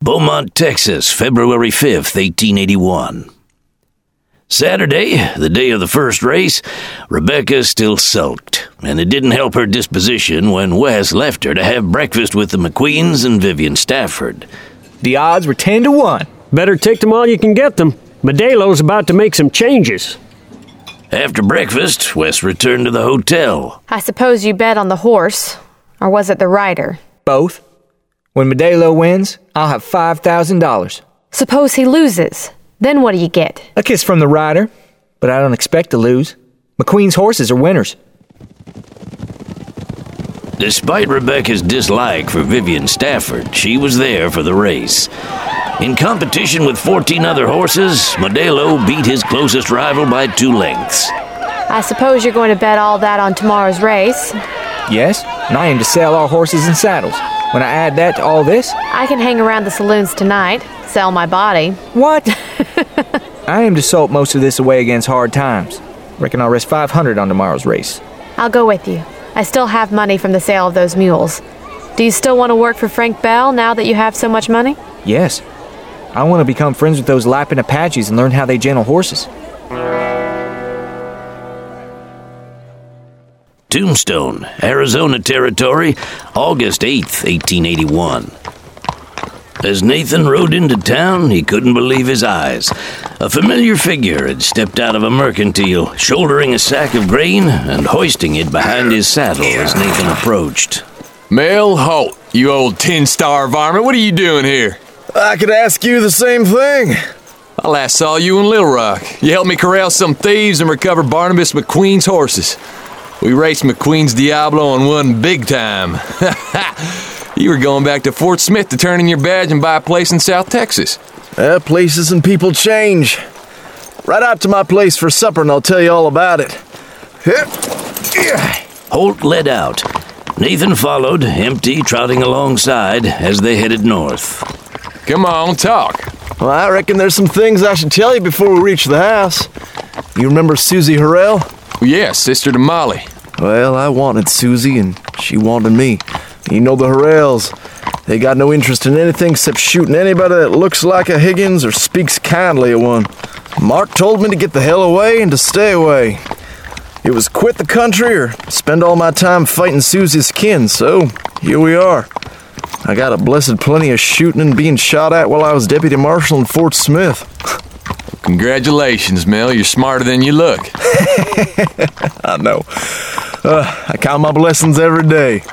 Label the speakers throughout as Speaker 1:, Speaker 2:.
Speaker 1: Beaumont, Texas, February 5th, 1881. Saturday, the day of the first race, Rebecca still sulked, and it didn't help her disposition when Wes left her to have breakfast with the McQueens and Vivian Stafford.
Speaker 2: The odds were 10 to 1.
Speaker 3: Better take them while you can get them. Modelo's about to make some changes.
Speaker 1: After breakfast, Wes returned to the hotel.
Speaker 4: I suppose you bet on the horse, or was it the rider?
Speaker 2: Both. When Modelo wins, I'll have $5,000.
Speaker 4: Suppose he loses. Then what do you get?
Speaker 2: A kiss from the rider, but I don't expect to lose. McQueen's horses are winners.
Speaker 1: Despite Rebecca's dislike for Vivian Stafford, she was there for the race. In competition with 14 other horses, Modelo beat his closest rival by 2 lengths.
Speaker 4: I suppose you're going to bet all that on tomorrow's race.
Speaker 2: Yes, and I aim to sell all horses and saddles. When I add that to all this...
Speaker 4: I can hang around the saloons tonight, sell my body.
Speaker 2: What? I aim to salt most of this away against hard times. Reckon I'll risk $500 on tomorrow's race.
Speaker 4: I'll go with you. I still have money from the sale of those mules. Do you still want to work for Frank Bell now that you have so much money?
Speaker 2: Yes. I want to become friends with those Lappin Apaches and learn how they gentle horses.
Speaker 1: Tombstone, Arizona Territory, August 8th, 1881. As Nathan rode into town, he couldn't believe his eyes. A familiar figure had stepped out of a mercantile, shouldering a sack of grain and hoisting it behind his saddle as Nathan approached.
Speaker 5: Mel Holt, you old 10-star varmint, what are you doing here?
Speaker 6: I could ask you the same thing.
Speaker 5: I last saw you in Little Rock. You helped me corral some thieves and recover Barnabas McQueen's horses. We raced McQueen's Diablo and won big time. You were going back to Fort Smith to turn in your badge and buy a place in South Texas.
Speaker 6: Places and people change. Right out to my place for supper and I'll tell you all about it.
Speaker 1: Holt led out. Nathan followed, empty, trotting alongside as they headed north.
Speaker 5: Come on, talk.
Speaker 6: Well, I reckon there's some things I should tell you before we reach the house. You remember Susie Harrell?
Speaker 5: Yes, sister to Molly.
Speaker 6: Well, I wanted Susie and she wanted me. You know the Harrells. They got no interest in anything except shooting anybody that looks like a Higgins or speaks kindly of one. Mark told me to get the hell away and to stay away. It was quit the country or spend all my time fighting Susie's kin, so here we are. I got a blessed plenty of shooting and being shot at while I was deputy marshal in Fort Smith.
Speaker 5: Congratulations, Mel. You're smarter than you look.
Speaker 6: I know. I count my blessings every day.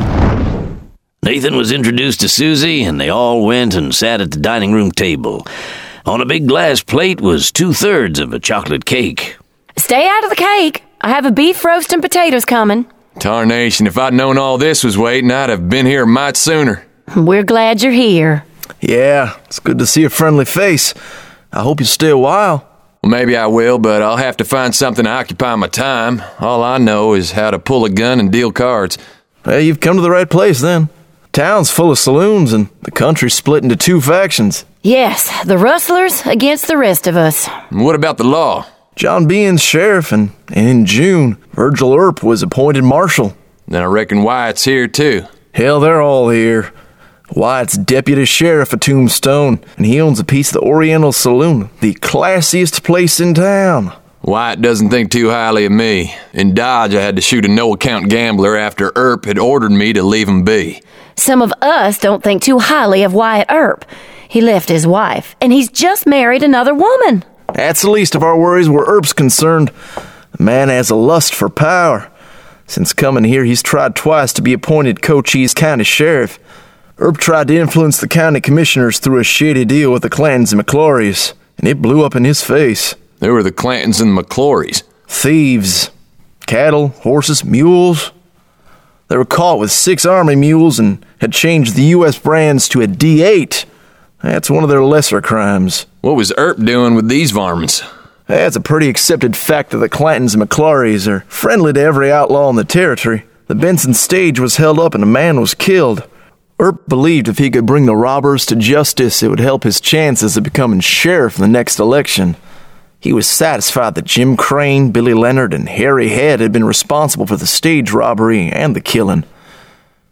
Speaker 1: Nathan was introduced to Susie, and they all went and sat at the dining room table. On a big glass plate was 2/3 of a chocolate cake.
Speaker 7: Stay out of the cake. I have a beef roast and potatoes coming.
Speaker 5: Tarnation, if I'd known all this was waiting, I'd have been here a mite sooner.
Speaker 7: We're glad you're here.
Speaker 6: Yeah, it's good to see a friendly face. I hope you stay a while.
Speaker 5: Well, maybe I will, but I'll have to find something to occupy my time. All I know is how to pull a gun and deal cards.
Speaker 6: Well, you've come to the right place then. Town's full of saloons and the country's split into 2 factions.
Speaker 7: Yes, the rustlers against the rest of us.
Speaker 5: And what about the law?
Speaker 6: John Behan's sheriff, and in June, Virgil Earp was appointed marshal.
Speaker 5: Then I reckon Wyatt's here, too.
Speaker 6: Hell, they're all here. Wyatt's deputy sheriff of Tombstone, and he owns a piece of the Oriental Saloon, the classiest place in town.
Speaker 5: Wyatt doesn't think too highly of me. In Dodge, I had to shoot a no-account gambler after Earp had ordered me to leave him be.
Speaker 7: Some of us don't think too highly of Wyatt Earp. He left his wife, and he's just married another woman.
Speaker 6: That's the least of our worries where Earp's concerned. The man has a lust for power. Since coming here, he's tried twice to be appointed Cochise County Sheriff. Earp tried to influence the county commissioners through a shady deal with the Clantons and McClorys, and it blew up in his face.
Speaker 5: Who were the Clantons and McClorys?
Speaker 6: Thieves. Cattle, horses, mules. They were caught with 6 army mules and had changed the U.S. brands to a D8. That's one of their lesser crimes.
Speaker 5: What was Earp doing with these varmints?
Speaker 6: That's a pretty accepted fact that the Clantons and McClorys are friendly to every outlaw in the territory. The Benson stage was held up and a man was killed. Earp believed if he could bring the robbers to justice, it would help his chances of becoming sheriff in the next election. He was satisfied that Jim Crane, Billy Leonard, and Harry Head had been responsible for the stage robbery and the killing.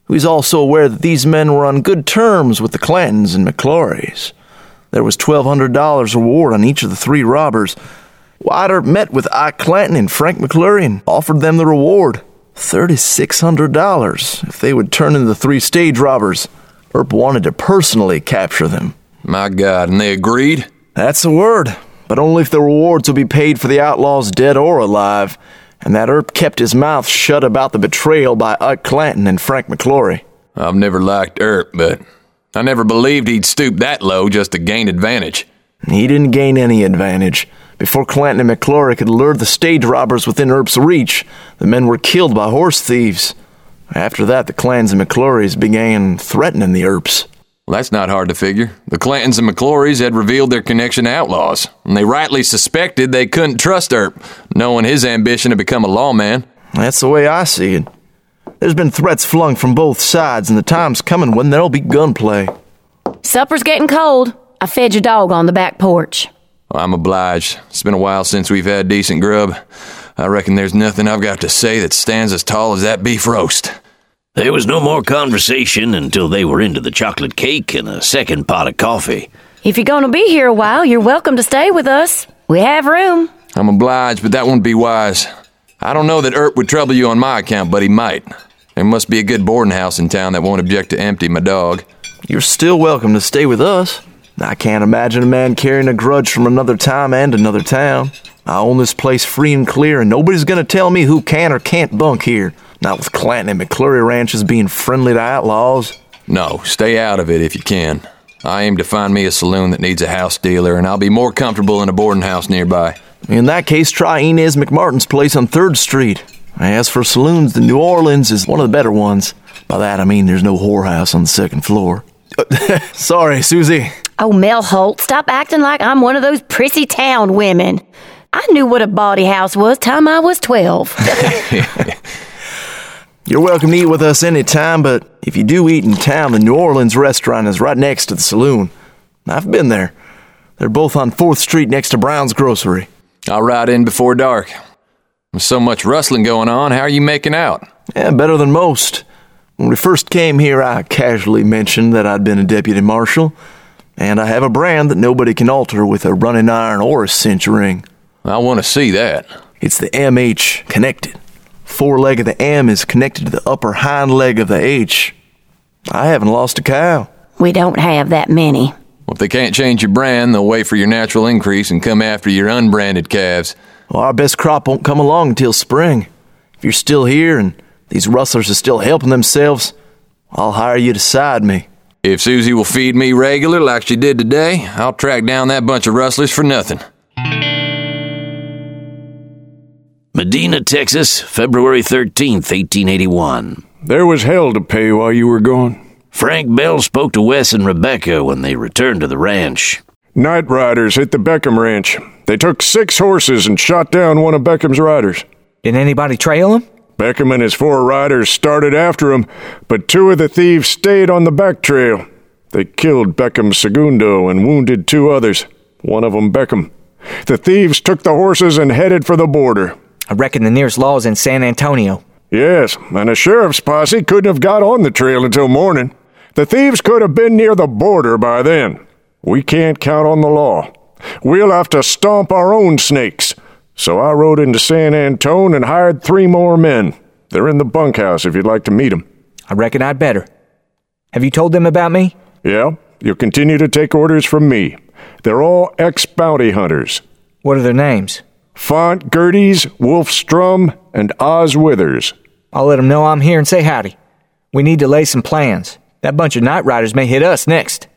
Speaker 6: He was also aware that these men were on good terms with the Clantons and McClorys. There was $1,200 reward on each of the three robbers. Wyatt Earp met with Ike Clanton and Frank McClure and offered them the reward, $3,600, if they would turn in the three stage robbers. Earp wanted to personally capture them.
Speaker 5: My God, and they agreed?
Speaker 6: That's the word, but only if the rewards would be paid for the outlaws dead or alive, and that Earp kept his mouth shut about the betrayal by Ike Clanton and Frank McClure.
Speaker 5: I've never liked Earp, but I never believed he'd stoop that low just to gain advantage.
Speaker 6: He didn't gain any advantage. Before Clanton and McClure could lure the stage robbers within Earp's reach, the men were killed by horse thieves. After that, the Clantons and McClurys began threatening the Earps.
Speaker 5: Well, that's not hard to figure. The Clantons and McClurys had revealed their connection to outlaws, and they rightly suspected they couldn't trust Earp, knowing his ambition to become a lawman.
Speaker 6: That's the way I see it. There's been threats flung from both sides, and the time's coming when there'll be gunplay.
Speaker 7: Supper's getting cold. I fed your dog on the back porch.
Speaker 5: Well, I'm obliged. It's been a while since we've had decent grub. I reckon there's nothing I've got to say that stands as tall as that beef roast.
Speaker 1: There was no more conversation until they were into the chocolate cake and a second pot of coffee.
Speaker 7: If you're going to be here a while, you're welcome to stay with us. We have room.
Speaker 5: I'm obliged, but that wouldn't be wise. I don't know that Earp would trouble you on my account, but he might. There must be a good boarding house in town that won't object to empty my dog.
Speaker 6: You're still welcome to stay with us. I can't imagine a man carrying a grudge from another time and another town. I own this place free and clear, and nobody's going to tell me who can or can't bunk here. Not with Clanton and McClure ranches being friendly to outlaws.
Speaker 5: No, stay out of it if you can. I aim to find me a saloon that needs a house dealer, and I'll be more comfortable in a boarding house nearby.
Speaker 6: In that case, try Inez McMartin's place on 3rd Street. As for saloons, the New Orleans is one of the better ones. By that I mean there's no whorehouse on the 2nd floor. Sorry, Susie.
Speaker 7: Oh, Mel Holt, stop acting like I'm one of those prissy town women. I knew what a bawdy house was time I was 12.
Speaker 6: You're welcome to eat with us any time, but if you do eat in town, the New Orleans restaurant is right next to the saloon. I've been there. They're both on 4th Street next to Brown's Grocery.
Speaker 5: I'll ride in before dark. With so much rustling going on, how are you making out?
Speaker 6: Yeah, better than most. When we first came here, I casually mentioned that I'd been a deputy marshal, and I have a brand that nobody can alter with a running iron or a cinch ring.
Speaker 5: I want to see that.
Speaker 6: It's the MH connected. Foreleg of the M is connected to the upper hind leg of the H. I haven't lost a cow.
Speaker 7: We don't have that many.
Speaker 5: Well, if they can't change your brand, they'll wait for your natural increase and come after your unbranded calves.
Speaker 6: Well, our best crop won't come along until spring. If you're still here and these rustlers are still helping themselves, I'll hire you to side me.
Speaker 5: If Susie will feed me regular like she did today, I'll track down that bunch of rustlers for nothing.
Speaker 1: Medina, Texas, February 13th, 1881.
Speaker 3: There was hell to pay while you were gone.
Speaker 1: Frank Bell spoke to Wes and Rebecca when they returned to the ranch.
Speaker 3: Night riders hit the Beckham ranch. They took 6 horses and shot down one of Beckham's riders.
Speaker 2: Did anybody trail him?
Speaker 3: Beckham and his 4 riders started after him, but 2 of the thieves stayed on the back trail. They killed Beckham's segundo and wounded 2 others, one of them Beckham. The thieves took the horses and headed for the border.
Speaker 2: I reckon the nearest law is in San Antonio.
Speaker 3: Yes, and a sheriff's posse couldn't have got on the trail until morning. The thieves could have been near the border by then. We can't count on the law. We'll have to stomp our own snakes. So I rode into San Antone and hired 3 more men. They're in the bunkhouse if you'd like to meet them.
Speaker 2: I reckon I'd better. Have you told them about me?
Speaker 3: Yeah, you'll continue to take orders from me. They're all ex-bounty hunters.
Speaker 2: What are their names?
Speaker 3: Font Gerties, Wolfstrom, and Oz Withers.
Speaker 2: I'll let them know I'm here and say howdy. We need to lay some plans. That bunch of night riders may hit us next.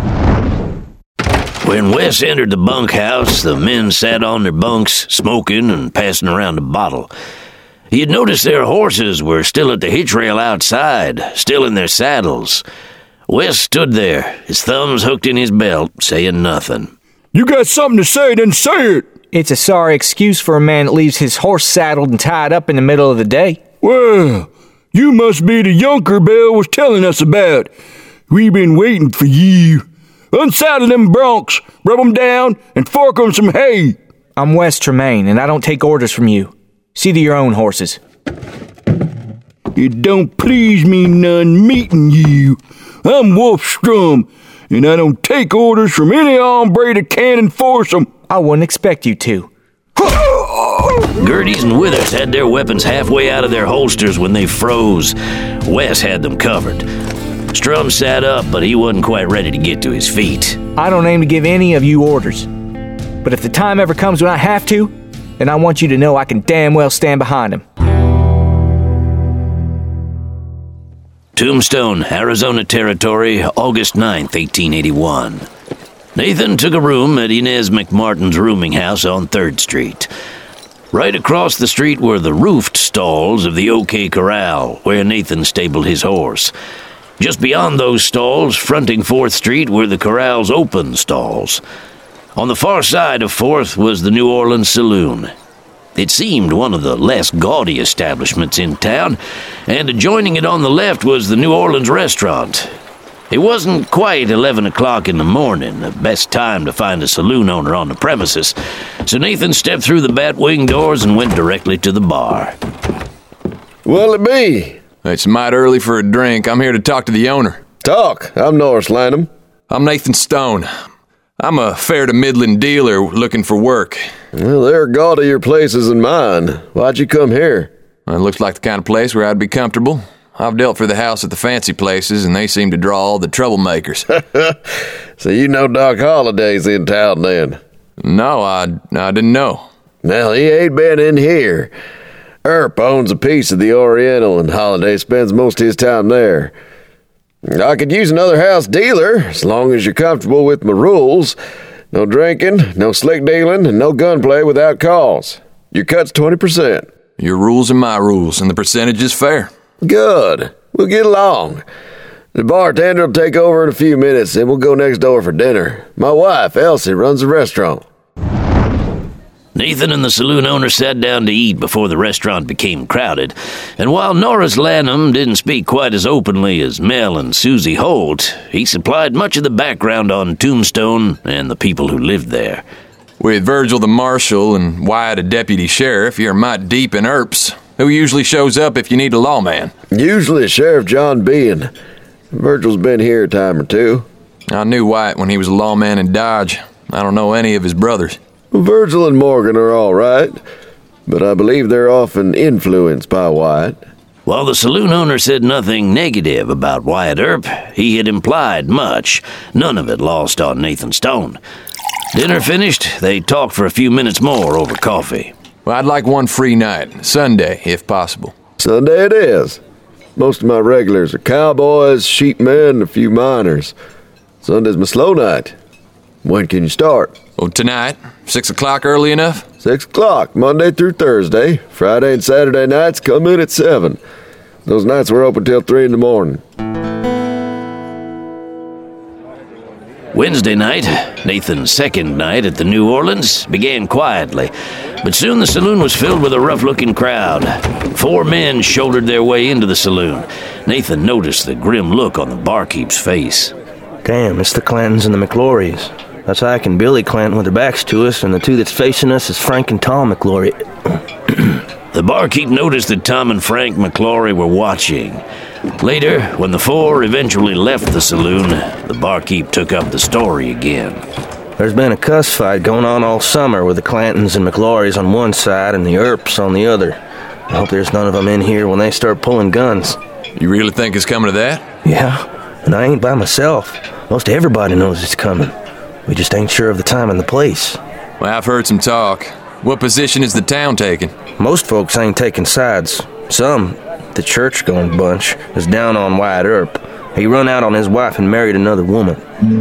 Speaker 1: When Wes entered the bunkhouse, the men sat on their bunks, smoking and passing around a bottle. He had noticed their horses were still at the hitch rail outside, still in their saddles. Wes stood there, his thumbs hooked in his belt, saying nothing.
Speaker 3: You got something to say, then say it.
Speaker 2: It's a sorry excuse for a man that leaves his horse saddled and tied up in the middle of the day.
Speaker 8: Well, you must be the younker Bell was telling us about. We've been waiting for you. Unsaddle them broncs, rub them down, and fork 'em some hay.
Speaker 2: I'm Wes Tremaine, and I don't take orders from you. See to your own horses.
Speaker 8: It don't please me none meeting you. I'm Wolfstrom, and I don't take orders from any hombre that can't enforce them.
Speaker 2: I wouldn't expect you to.
Speaker 1: Gerties and Withers had their weapons halfway out of their holsters when they froze. Wes had them covered. Strum sat up, but he wasn't quite ready to get to his feet.
Speaker 2: I don't aim to give any of you orders. But if the time ever comes when I have to, then I want you to know I can damn well stand behind him.
Speaker 1: Tombstone, Arizona Territory, August 9th, 1881. Nathan took a room at Inez McMartin's rooming house on 3rd Street. Right across the street were the roofed stalls of the OK Corral, where Nathan stabled his horse. Just beyond those stalls, fronting 4th Street, were the corral's open stalls. On the far side of 4th was the New Orleans Saloon. It seemed one of the less gaudy establishments in town, and adjoining it on the left was the New Orleans Restaurant. It wasn't quite 11 o'clock in the morning, the best time to find a saloon owner on the premises, so Nathan stepped through the bat-wing doors and went directly to the bar.
Speaker 9: What'll it be?
Speaker 5: It's mighty early for a drink. I'm here to talk to the owner.
Speaker 9: Talk. I'm Norris Lanham.
Speaker 5: I'm Nathan Stone. I'm a fair to middling dealer looking for work.
Speaker 9: Well, there are gaudier places than mine. Why'd you come here?
Speaker 5: It looks like the kind of place where I'd be comfortable. I've dealt for the house at the fancy places, and they seem to draw all the troublemakers.
Speaker 9: So you know Doc Holliday's in town then?
Speaker 5: No, I didn't know.
Speaker 9: Well, he ain't been in here. Earp owns a piece of the Oriental, and Holliday spends most of his time there. I could use another house dealer, as long as you're comfortable with my rules. No drinking, no slick dealing, and no gunplay without cause. Your cut's 20%.
Speaker 5: Your rules are my rules, and the percentage is fair.
Speaker 9: Good. We'll get along. The bartender will take over in a few minutes, and we'll go next door for dinner. My wife, Elsie, runs the restaurant.
Speaker 1: Nathan and the saloon owner sat down to eat before the restaurant became crowded, and while Norris Lanham didn't speak quite as openly as Mel and Susie Holt, he supplied much of the background on Tombstone and the people who lived there.
Speaker 5: With Virgil the marshal and Wyatt a deputy sheriff, you're mighty deep in Earps. Who usually shows up if you need a lawman?
Speaker 9: Usually Sheriff John Bean. Virgil's been here a time or two.
Speaker 5: I knew Wyatt when he was a lawman in Dodge. I don't know any of his brothers.
Speaker 9: Virgil and Morgan are all right, but I believe they're often influenced by Wyatt.
Speaker 1: While the saloon owner said nothing negative about Wyatt Earp, he had implied much, none of it lost on Nathan Stone. Dinner finished, they talked for a few minutes more over coffee.
Speaker 5: Well, I'd like one free night, Sunday, if possible.
Speaker 9: Sunday it is. Most of my regulars are cowboys, sheepmen, and a few miners. Sunday's my slow night. When can you start?
Speaker 5: Oh, tonight? 6 o'clock early enough?
Speaker 9: 6 o'clock, Monday through Thursday. Friday and Saturday nights come in at 7. Those nights we're open till 3 in the morning.
Speaker 1: Wednesday night, Nathan's second night at the New Orleans, began quietly, but soon the saloon was filled with a rough-looking crowd. 4 men shouldered their way into the saloon. Nathan noticed the grim look on the barkeep's face.
Speaker 10: Damn, it's the Clantons and the McLaurys. That's Ike and Billy Clanton with their backs to us, and the two that's facing us is Frank and Tom McLaury.
Speaker 1: The barkeep noticed that Tom and Frank McLaury were watching. Later, when the 4 eventually left the saloon, the barkeep took up the story again.
Speaker 10: There's been a cuss fight going on all summer with the Clantons and McLaurys on one side and the Earps on the other. I hope there's none of them in here when they start pulling guns.
Speaker 5: You really think it's coming to that?
Speaker 10: Yeah, and I ain't by myself. Most everybody knows it's coming. We just ain't sure of the time and the place.
Speaker 5: Well, I've heard some talk. What position is the town taking?
Speaker 10: Most folks ain't taking sides. Some, the church-going bunch, is down on Wyatt Earp. He run out on his wife and married another woman.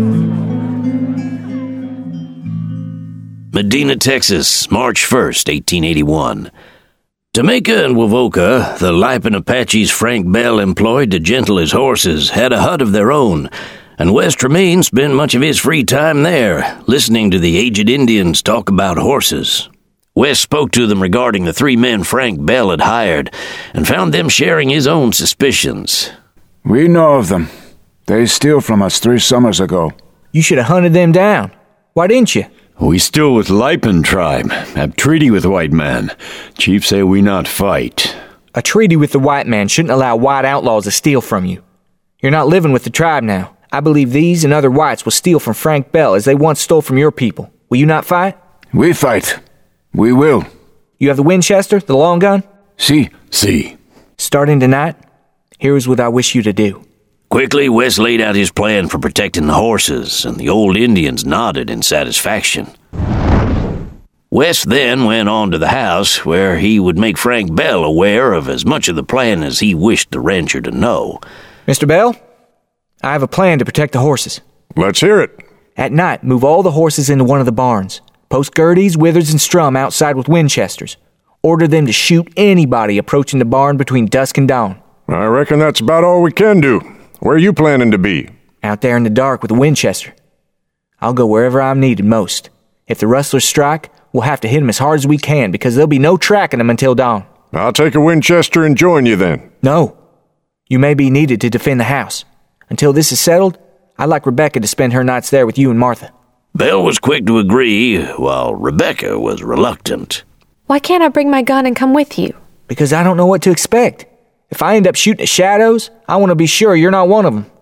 Speaker 1: Medina, Texas, March 1st, 1881. Jamaica and Wavoka, the Lipan Apaches Frank Bell employed to gentle his horses, had a hut of their own, and Wes Tremaine spent much of his free time there, listening to the aged Indians talk about horses. Wes spoke to them regarding the 3 men Frank Bell had hired, and found them sharing his own suspicions.
Speaker 11: We know of them. They steal from us 3 summers ago.
Speaker 2: You should have hunted them down. Why didn't you?
Speaker 12: We still with Lipan tribe. Have treaty with white man. Chief say we not fight.
Speaker 2: A treaty with the white man shouldn't allow white outlaws to steal from you. You're not living with the tribe now. I believe these and other whites will steal from Frank Bell as they once stole from your people. Will you not fight?
Speaker 11: We fight. We will.
Speaker 2: You have the Winchester, the long gun?
Speaker 11: Si.
Speaker 2: Starting tonight, here is what I wish you to do.
Speaker 1: Quickly, Wes laid out his plan for protecting the horses, and the old Indians nodded in satisfaction. Wes then went on to the house, where he would make Frank Bell aware of as much of the plan as he wished the rancher to know.
Speaker 2: Mr. Bell, I have a plan to protect the horses.
Speaker 3: Let's hear it.
Speaker 2: At night, move all the horses into one of the barns. Post Gerties, Withers, and Strum outside with Winchesters. Order them to shoot anybody approaching the barn between dusk and dawn.
Speaker 3: I reckon that's about all we can do. Where are you planning to be?
Speaker 2: Out there in the dark with a Winchester. I'll go wherever I'm needed most. If the rustlers strike, we'll have to hit them as hard as we can because there'll be no tracking them until dawn.
Speaker 3: I'll take a Winchester and join you then.
Speaker 2: No. You may be needed to defend the house. Until this is settled, I'd like Rebecca to spend her nights there with you and Martha.
Speaker 1: Bell was quick to agree, while Rebecca was reluctant.
Speaker 4: Why can't I bring my gun and come with you?
Speaker 2: Because I don't know what to expect. If I end up shooting at shadows, I want to be sure you're not one of them.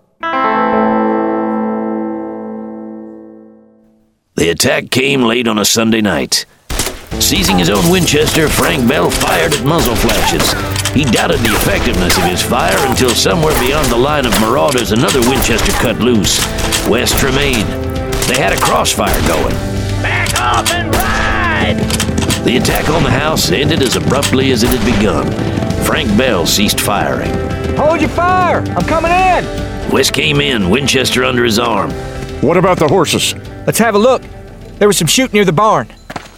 Speaker 1: The attack came late on a Sunday night. Seizing his own Winchester, Frank Bell fired at muzzle flashes. He doubted the effectiveness of his fire until somewhere beyond the line of marauders another Winchester cut loose. Wes Tremaine. They had a crossfire going. Back off and ride! The attack on the house ended as abruptly as it had begun. Frank Bell ceased firing.
Speaker 2: Hold your fire! I'm coming in!
Speaker 1: Wes came in, Winchester under his arm.
Speaker 3: What about the horses?
Speaker 2: Let's have a look. There was some shooting near the barn.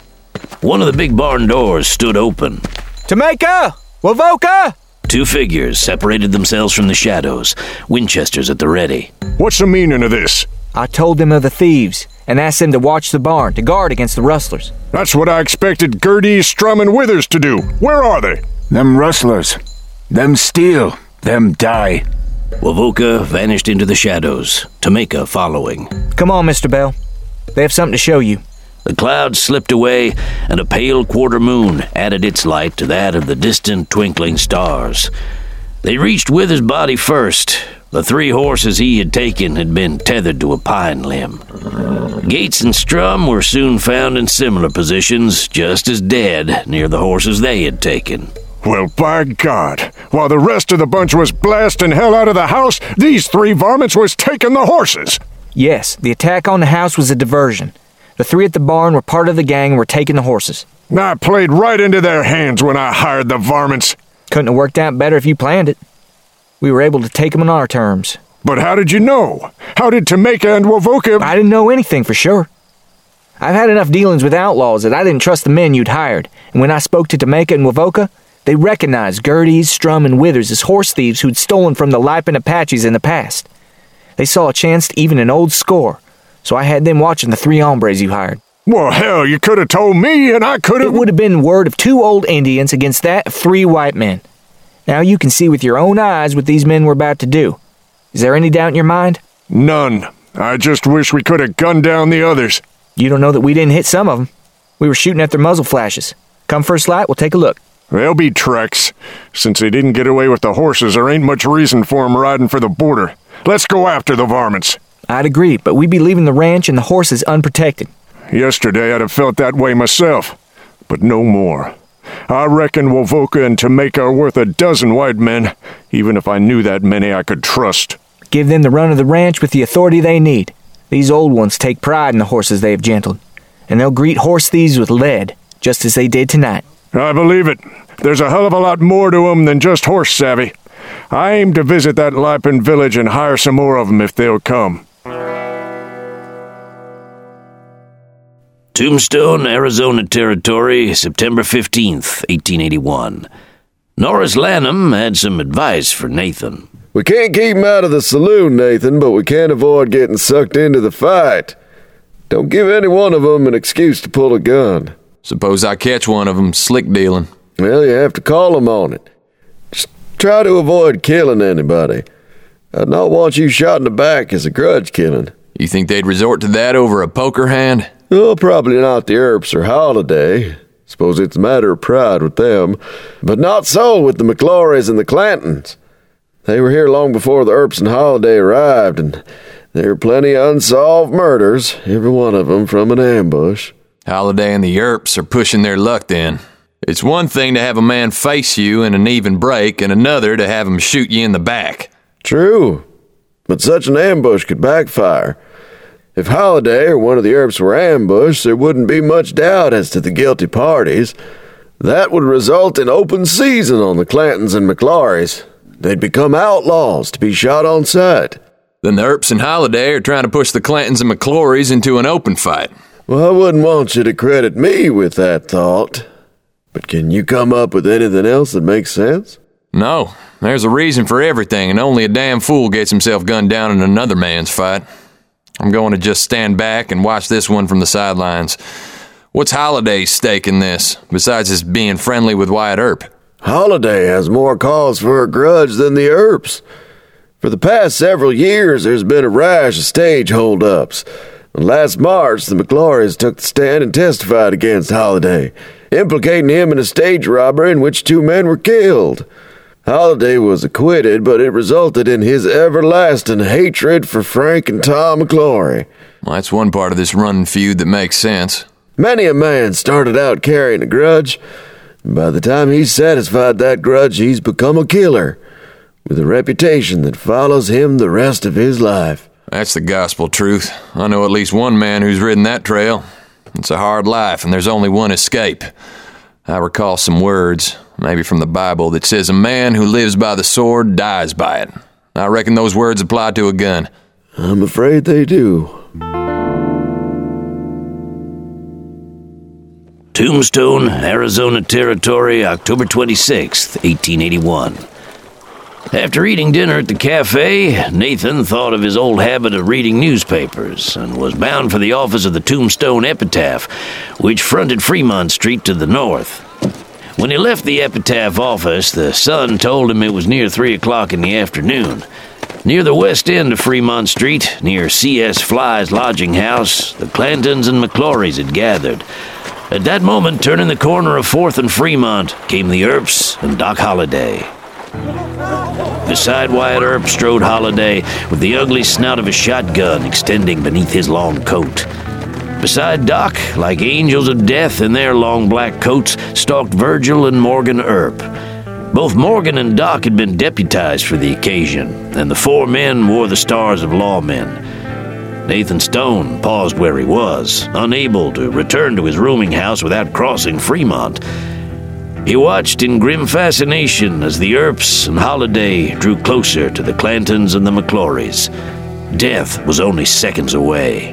Speaker 1: One of the big barn doors stood open.
Speaker 2: Jamaica! Wavoka!
Speaker 1: Two figures separated themselves from the shadows, Winchesters at the ready.
Speaker 3: What's the meaning of this?
Speaker 2: I told them of the thieves and asked them to watch the barn, to guard against the rustlers.
Speaker 3: That's what I expected Gertie, Strum, and Withers to do. Where are they?
Speaker 11: Them rustlers. Them steal. Them die.
Speaker 1: Wavoka vanished into the shadows, Jamaica following.
Speaker 2: Come on, Mr. Bell. They have something to show you.
Speaker 1: The clouds slipped away, and a pale quarter moon added its light to that of the distant twinkling stars. They reached Withers' body first. The 3 horses he had taken had been tethered to a pine limb. Gates and Strum were soon found in similar positions, just as dead, near the horses they had taken.
Speaker 3: Well, by God, while the rest of the bunch was blasting hell out of the house, these 3 varmints was taking the horses.
Speaker 2: Yes, the attack on the house was a diversion. The 3 at the barn were part of the gang and were taking the horses.
Speaker 3: I played right into their hands when I hired the varmints.
Speaker 2: Couldn't have worked out better if you planned it. We were able to take them on our terms.
Speaker 3: But how did you know? How did Jamaica and Wavoka...
Speaker 2: I didn't know anything for sure. I've had enough dealings with outlaws that I didn't trust the men you'd hired. And when I spoke to Jamaica and Wavoka, they recognized Gerties, Strum, and Withers as horse thieves who'd stolen from the Lipin Apaches in the past. They saw a chance to even an old score, so I had them watching the 3 hombres you hired.
Speaker 3: Well, hell, you could have told me and I could have...
Speaker 2: It would have been word of 2 old Indians against that of 3 white men. Now you can see with your own eyes what these men were about to do. Is there any doubt in your mind?
Speaker 3: None. I just wish we could have gunned down the others.
Speaker 2: You don't know that we didn't hit some of them. We were shooting at their muzzle flashes. Come first light, we'll take a look.
Speaker 3: They'll be treks. Since they didn't get away with the horses, there ain't much reason for 'em riding for the border. Let's go after the varmints.
Speaker 2: I'd agree, but we'd be leaving the ranch and the horses unprotected.
Speaker 3: Yesterday I'd have felt that way myself, but no more. I reckon Wavoka and Jamaica are worth a dozen white men, even if I knew that many I could trust.
Speaker 2: Give them the run of the ranch with the authority they need. These old ones take pride in the horses they have gentled, and they'll greet horse thieves with lead, just as they did tonight.
Speaker 3: I believe it. There's a hell of a lot more to 'em than just horse savvy. I aim to visit that Lipin village and hire some more of 'em if they'll come.
Speaker 1: Tombstone, Arizona Territory, September 15th, 1881. Norris Lanham had some advice for Nathan.
Speaker 9: We can't keep him out of the saloon, Nathan, but we can't avoid getting sucked into the fight. Don't give any one of them an excuse to pull a gun.
Speaker 5: Suppose I catch one of them slick dealing.
Speaker 9: Well, you have to call them on it. Just try to avoid killing anybody. I'd not want you shot in the back as a grudge killing.
Speaker 5: You think they'd resort to that over a poker hand?
Speaker 9: Oh, probably not the Earps or Holiday. Suppose it's a matter of pride with them, but not so with the McClorys and the Clantons. They were here long before the Earps and Holiday arrived, and there are plenty of unsolved murders, every one of them from an ambush.
Speaker 5: Holiday and the Earps are pushing their luck then. It's one thing to have a man face you in an even break, and another to have him shoot you in the back.
Speaker 9: True, but such an ambush could backfire. If Holiday or one of the Earps were ambushed, there wouldn't be much doubt as to the guilty parties. That would result in open season on the Clantons and McClorys. They'd become outlaws to be shot on sight.
Speaker 5: Then the Earps and Holiday are trying to push the Clantons and McClorys into an open fight.
Speaker 9: Well, I wouldn't want you to credit me with that thought. But can you come up with anything else that makes sense?
Speaker 5: No, there's a reason for everything, and only a damn fool gets himself gunned down in another man's fight. I'm going to just stand back and watch this one from the sidelines. What's Holiday's stake in this, besides his being friendly with Wyatt Earp?
Speaker 9: Holiday has more cause for a grudge than the Earps. For the past several years, there's been a rash of stage holdups. Last March, the McClorys took the stand and testified against Holiday, implicating him in a stage robbery in which 2 men were killed. Holiday was acquitted, but it resulted in his everlasting hatred for Frank and Tom McClory.
Speaker 5: Well, that's one part of this running feud that makes sense.
Speaker 9: Many a man started out carrying a grudge. By the time he's satisfied that grudge, he's become a killer, with a reputation that follows him the rest of his life.
Speaker 5: That's the gospel truth. I know at least one man who's ridden that trail. It's a hard life, and there's only one escape. I recall some words, maybe from the Bible, that says a man who lives by the sword dies by it. I reckon those words apply to a gun.
Speaker 9: I'm afraid they do.
Speaker 1: Tombstone, Arizona Territory, October 26th, 1881. After eating dinner at the cafe, Nathan thought of his old habit of reading newspapers and was bound for the office of the Tombstone Epitaph, which fronted Fremont Street to the north. When he left the Epitaph office, the sun told him it was near 3 o'clock in the afternoon. Near the west end of Fremont Street, near C.S. Fly's lodging house, the Clantons and McClorys had gathered. At that moment, turning the corner of 4th and Fremont, came the Earps and Doc Holiday. Beside Wyatt Earp strode Holiday, with the ugly snout of a shotgun extending beneath his long coat. Beside Doc, like angels of death in their long black coats, stalked Virgil and Morgan Earp. Both Morgan and Doc had been deputized for the occasion, and the 4 men wore the stars of lawmen. Nathan Stone paused where he was, unable to return to his rooming house without crossing Fremont. He watched in grim fascination as the Earps and Holiday drew closer to the Clantons and the McClorys. Death was only seconds away.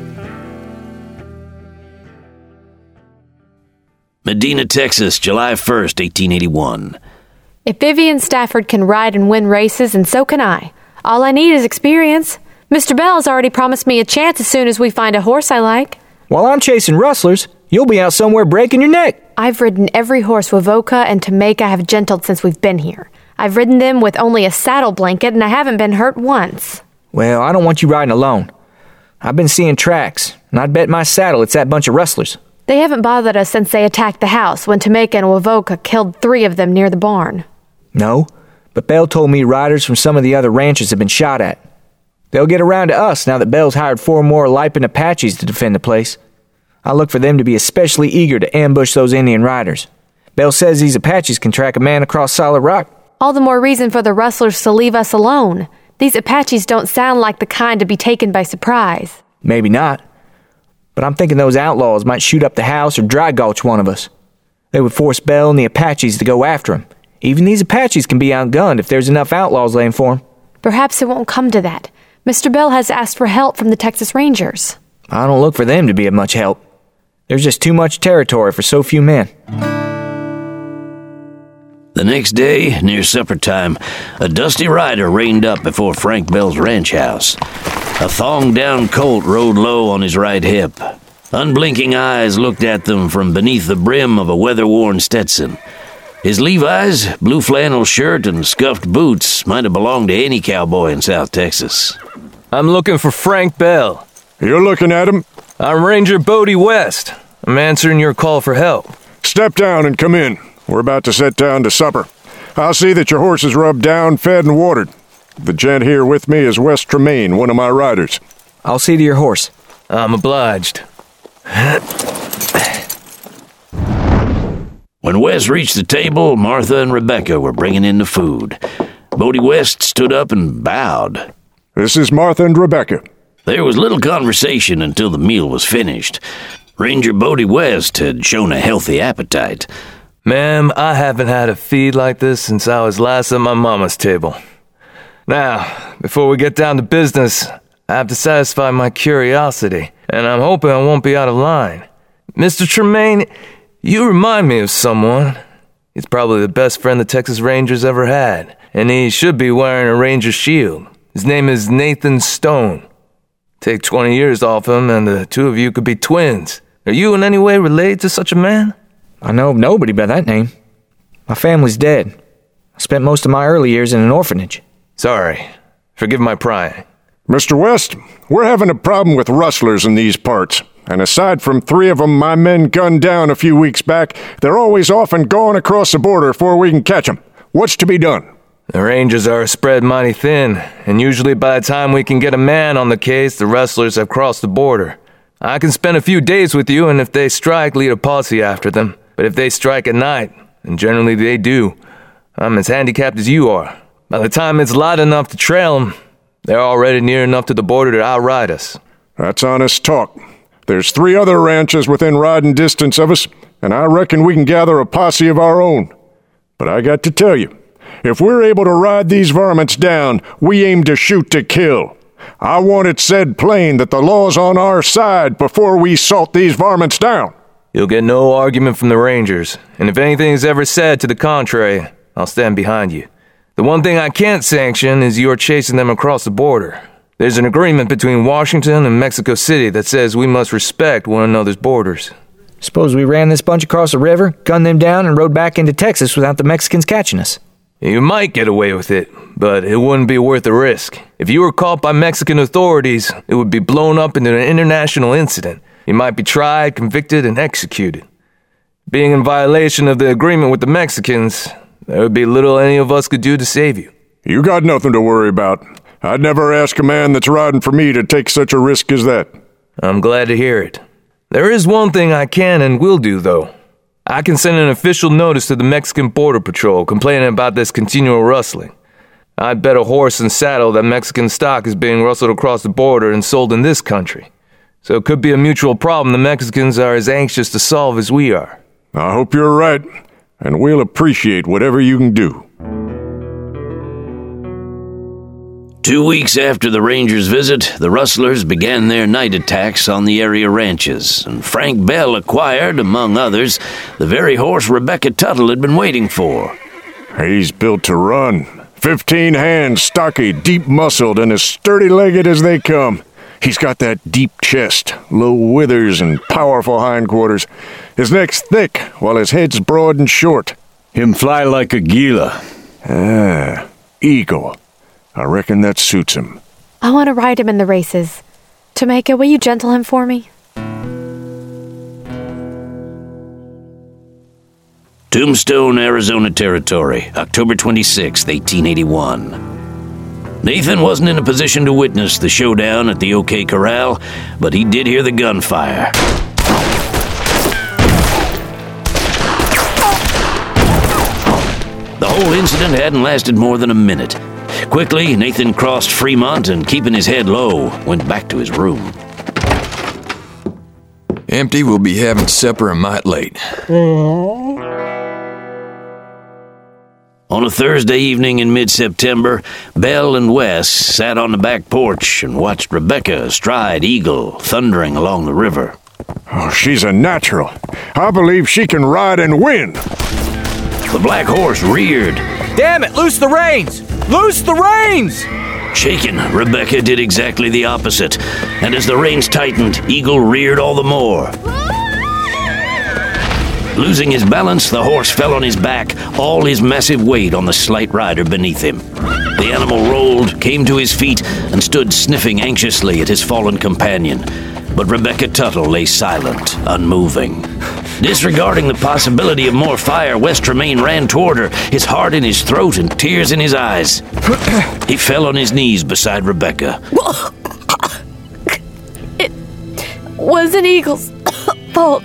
Speaker 1: Medina, Texas, July 1st, 1881.
Speaker 4: If Vivian Stafford can ride and win races, and so can I. All I need is experience. Mr. Bell has already promised me a chance as soon as we find a horse I like.
Speaker 2: While I'm chasing rustlers, you'll be out somewhere breaking your neck.
Speaker 4: I've ridden every horse Wavoka and Tameka have gentled since we've been here. I've ridden them with only a saddle blanket, and I haven't been hurt once.
Speaker 2: Well, I don't want you riding alone. I've been seeing tracks, and I'd bet my saddle it's that bunch of rustlers.
Speaker 4: They haven't bothered us since they attacked the house when Tameka and Wavoka killed 3 of them near the barn.
Speaker 2: No, but Bell told me riders from some of the other ranches have been shot at. They'll get around to us now that Bell's hired 4 more Lipin Apaches to defend the place. I look for them to be especially eager to ambush those Indian riders. Bell says these Apaches can track a man across solid rock.
Speaker 4: All the more reason for the rustlers to leave us alone. These Apaches don't sound like the kind to be taken by surprise.
Speaker 2: Maybe not. But I'm thinking those outlaws might shoot up the house or dry gulch one of us. They would force Bell and the Apaches to go after him. Even these Apaches can be outgunned if there's enough outlaws laying for them.
Speaker 4: Perhaps it won't come to that. Mr. Bell has asked for help from the Texas Rangers.
Speaker 2: I don't look for them to be of much help. There's just too much territory for so few men.
Speaker 1: The next day, near supper time, a dusty rider reined up before Frank Bell's ranch house. A thonged-down colt rode low on his right hip. Unblinking eyes looked at them from beneath the brim of a weather-worn Stetson. His Levi's, blue flannel shirt, and scuffed boots might have belonged to any cowboy in South Texas.
Speaker 12: I'm looking for Frank Bell.
Speaker 3: You're looking at him?
Speaker 12: I'm Ranger Bodie West. I'm answering your call for help.
Speaker 3: Step down and come in. We're about to set down to supper. I'll see that your horse is rubbed down, fed, and watered. The gent here with me is Wes Tremaine, one of my riders.
Speaker 2: I'll see to your horse.
Speaker 12: I'm obliged.
Speaker 1: When Wes reached the table, Martha and Rebecca were bringing in the food. Bodie West stood up and bowed.
Speaker 3: This is Martha and Rebecca.
Speaker 1: There was little conversation until the meal was finished. Ranger Bodie West had shown a healthy appetite.
Speaker 12: Ma'am, I haven't had a feed like this since I was last at my mama's table. Now, before we get down to business, I have to satisfy my curiosity, and I'm hoping I won't be out of line. Mr. Tremaine, you remind me of someone. He's probably the best friend the Texas Rangers ever had, and he should be wearing a Ranger shield. His name is Nathan Stone. Take 20 years off him, and the two of you could be twins. Are you in any way related to such a man?
Speaker 2: I know of nobody by that name. My family's dead. I spent most of my early years in an orphanage.
Speaker 12: Sorry. Forgive my prying.
Speaker 3: Mr. West, we're having a problem with rustlers in these parts. And aside from 3 of them my men gunned down a few weeks back, they're always off and gone across the border before we can catch them. What's to be done?
Speaker 12: The Rangers are spread mighty thin, and usually by the time we can get a man on the case, the rustlers have crossed the border. I can spend a few days with you, and if they strike, lead a posse after them. But if they strike at night, and generally they do, I'm as handicapped as you are. By the time it's light enough to trail them, they're already near enough to the border to outride us.
Speaker 3: That's honest talk. There's 3 other ranches within riding distance of us, and I reckon we can gather a posse of our own. But I got to tell you, if we're able to ride these varmints down, we aim to shoot to kill. I want it said plain that the law's on our side before we salt these varmints down.
Speaker 12: You'll get no argument from the Rangers, and if anything is ever said to the contrary, I'll stand behind you. The one thing I can't sanction is your chasing them across the border. There's an agreement between Washington and Mexico City that says we must respect one another's borders.
Speaker 2: Suppose we ran this bunch across the river, gunned them down, and rode back into Texas without the Mexicans catching us.
Speaker 12: You might get away with it, but it wouldn't be worth the risk. If you were caught by Mexican authorities, it would be blown up into an international incident. You might be tried, convicted, and executed. Being in violation of the agreement with the Mexicans, there would be little any of us could do to save you.
Speaker 3: You got nothing to worry about. I'd never ask a man that's riding for me to take such a risk as that.
Speaker 12: I'm glad to hear it. There is one thing I can and will do, though. I can send an official notice to the Mexican Border Patrol complaining about this continual rustling. I'd bet a horse and saddle that Mexican stock is being rustled across the border and sold in this country. So it could be a mutual problem the Mexicans are as anxious to solve as we are.
Speaker 3: I hope you're right, and we'll appreciate whatever you can do.
Speaker 1: 2 weeks after the Rangers' visit, the rustlers began their night attacks on the area ranches, and Frank Bell acquired, among others, the very horse Rebecca Tuttle had been waiting for.
Speaker 3: He's built to run. 15 hands, stocky, deep-muscled, and as sturdy-legged as they come. He's got that deep chest, low withers, and powerful hindquarters. His neck's thick, while his head's broad and short.
Speaker 11: Him fly like a gila.
Speaker 3: Eagle. I reckon that suits him.
Speaker 4: I want to ride him in the races. Jamaica, will you gentle him for me?
Speaker 1: Tombstone, Arizona Territory, October 26, 1881. Nathan wasn't in a position to witness the showdown at the OK Corral, but he did hear the gunfire. The whole incident hadn't lasted more than a minute. Quickly, Nathan crossed Fremont and, keeping his head low, went back to his room.
Speaker 5: Empty, we'll be having supper a mite late.
Speaker 1: On a Thursday evening in mid-September, Bell and Wes sat on the back porch and watched Rebecca astride Eagle thundering along the river.
Speaker 3: Oh, she's a natural. I believe she can ride and win.
Speaker 1: The black horse reared.
Speaker 2: Damn it, loose the reins! Loose the reins!
Speaker 1: Shaken, Rebecca did exactly the opposite, and as the reins tightened, Eagle reared all the more. Losing his balance, the horse fell on his back, all his massive weight on the slight rider beneath him. The animal rolled, came to his feet, and stood sniffing anxiously at his fallen companion. But Rebecca Tuttle lay silent, unmoving. Disregarding the possibility of more fire, Wes Tremaine ran toward her, his heart in his throat and tears in his eyes. He fell on his knees beside Rebecca.
Speaker 4: It wasn't Eagle's fault.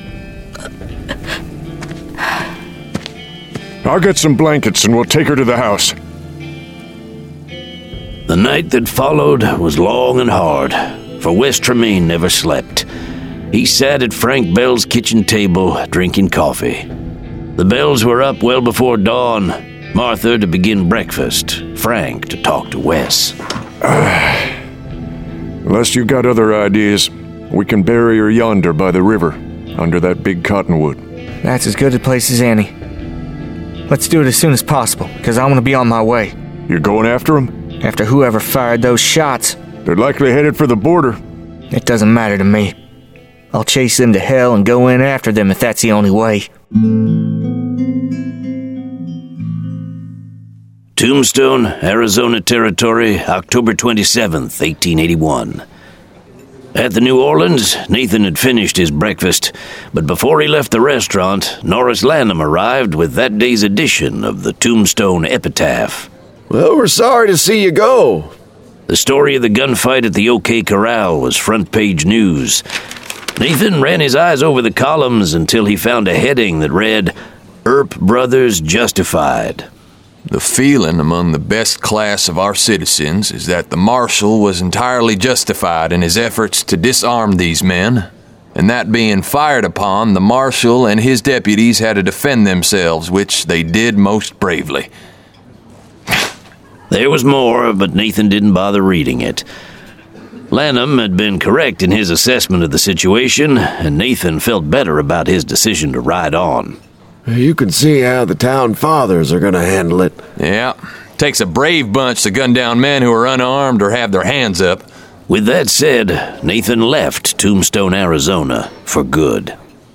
Speaker 3: I'll get some blankets and we'll take her to the house.
Speaker 1: The night that followed was long and hard, for Wes Tremaine never slept. He sat at Frank Bell's kitchen table, drinking coffee. The Bells were up well before dawn, Martha to begin breakfast, Frank to talk to Wes.
Speaker 3: Unless you got other ideas, we can bury her yonder by the river, under that big cottonwood.
Speaker 2: That's as good a place as any. Let's do it as soon as possible, because I want to be on my way.
Speaker 3: You going after them?
Speaker 2: After whoever fired those shots.
Speaker 3: They're likely headed for the border.
Speaker 2: It doesn't matter to me. I'll chase them to hell and go in after them if that's the only way.
Speaker 1: Tombstone, Arizona Territory, October 27th, 1881. At the New Orleans, Nathan had finished his breakfast, but before he left the restaurant, Norris Lanham arrived with that day's edition of the Tombstone Epitaph.
Speaker 9: Well, we're sorry to see you go.
Speaker 1: The story of the gunfight at the OK Corral was front-page news. Nathan ran his eyes over the columns until he found a heading that read, Earp Brothers Justified.
Speaker 5: The feeling among the best class of our citizens is that the marshal was entirely justified in his efforts to disarm these men, and that being fired upon, the marshal and his deputies had to defend themselves, which they did most bravely.
Speaker 1: There was more, but Nathan didn't bother reading it. Lanham had been correct in his assessment of the situation, and Nathan felt better about his decision to ride on.
Speaker 9: You can see how the town fathers are going to handle it.
Speaker 5: Yeah, takes a brave bunch to gun down men who are unarmed or have their hands up.
Speaker 1: With that said, Nathan left Tombstone, Arizona, for good.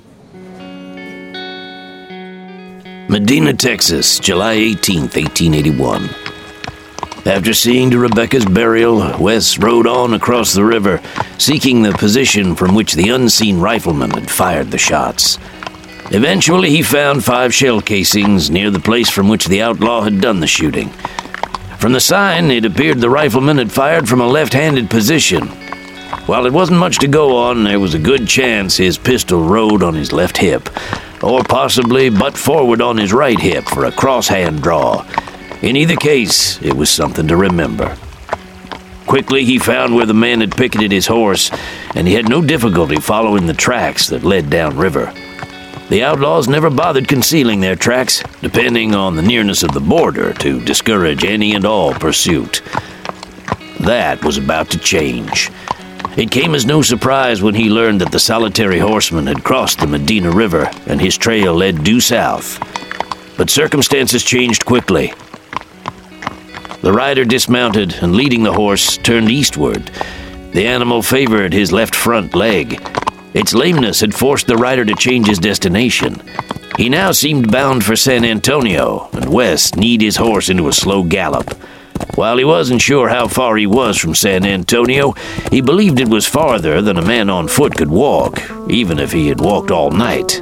Speaker 1: Medina, Texas, July 18th, 1881. After seeing to Rebecca's burial, Wes rode on across the river, seeking the position from which the unseen rifleman had fired the shots. Eventually, he found 5 shell casings near the place from which the outlaw had done the shooting. From the sign, it appeared the rifleman had fired from a left-handed position. While it wasn't much to go on, there was a good chance his pistol rode on his left hip, or possibly butt forward on his right hip for a crosshand draw. In either case, it was something to remember. Quickly, he found where the man had picketed his horse, and he had no difficulty following the tracks that led downriver. The outlaws never bothered concealing their tracks, depending on the nearness of the border to discourage any and all pursuit. That was about to change. It came as no surprise when he learned that the solitary horseman had crossed the Medina River and his trail led due south. But circumstances changed quickly. The rider dismounted and, leading the horse, turned eastward. The animal favored his left front leg. Its lameness had forced the rider to change his destination. He now seemed bound for San Antonio, and Wes kneed his horse into a slow gallop. While he wasn't sure how far he was from San Antonio, he believed it was farther than a man on foot could walk, even if he had walked all night.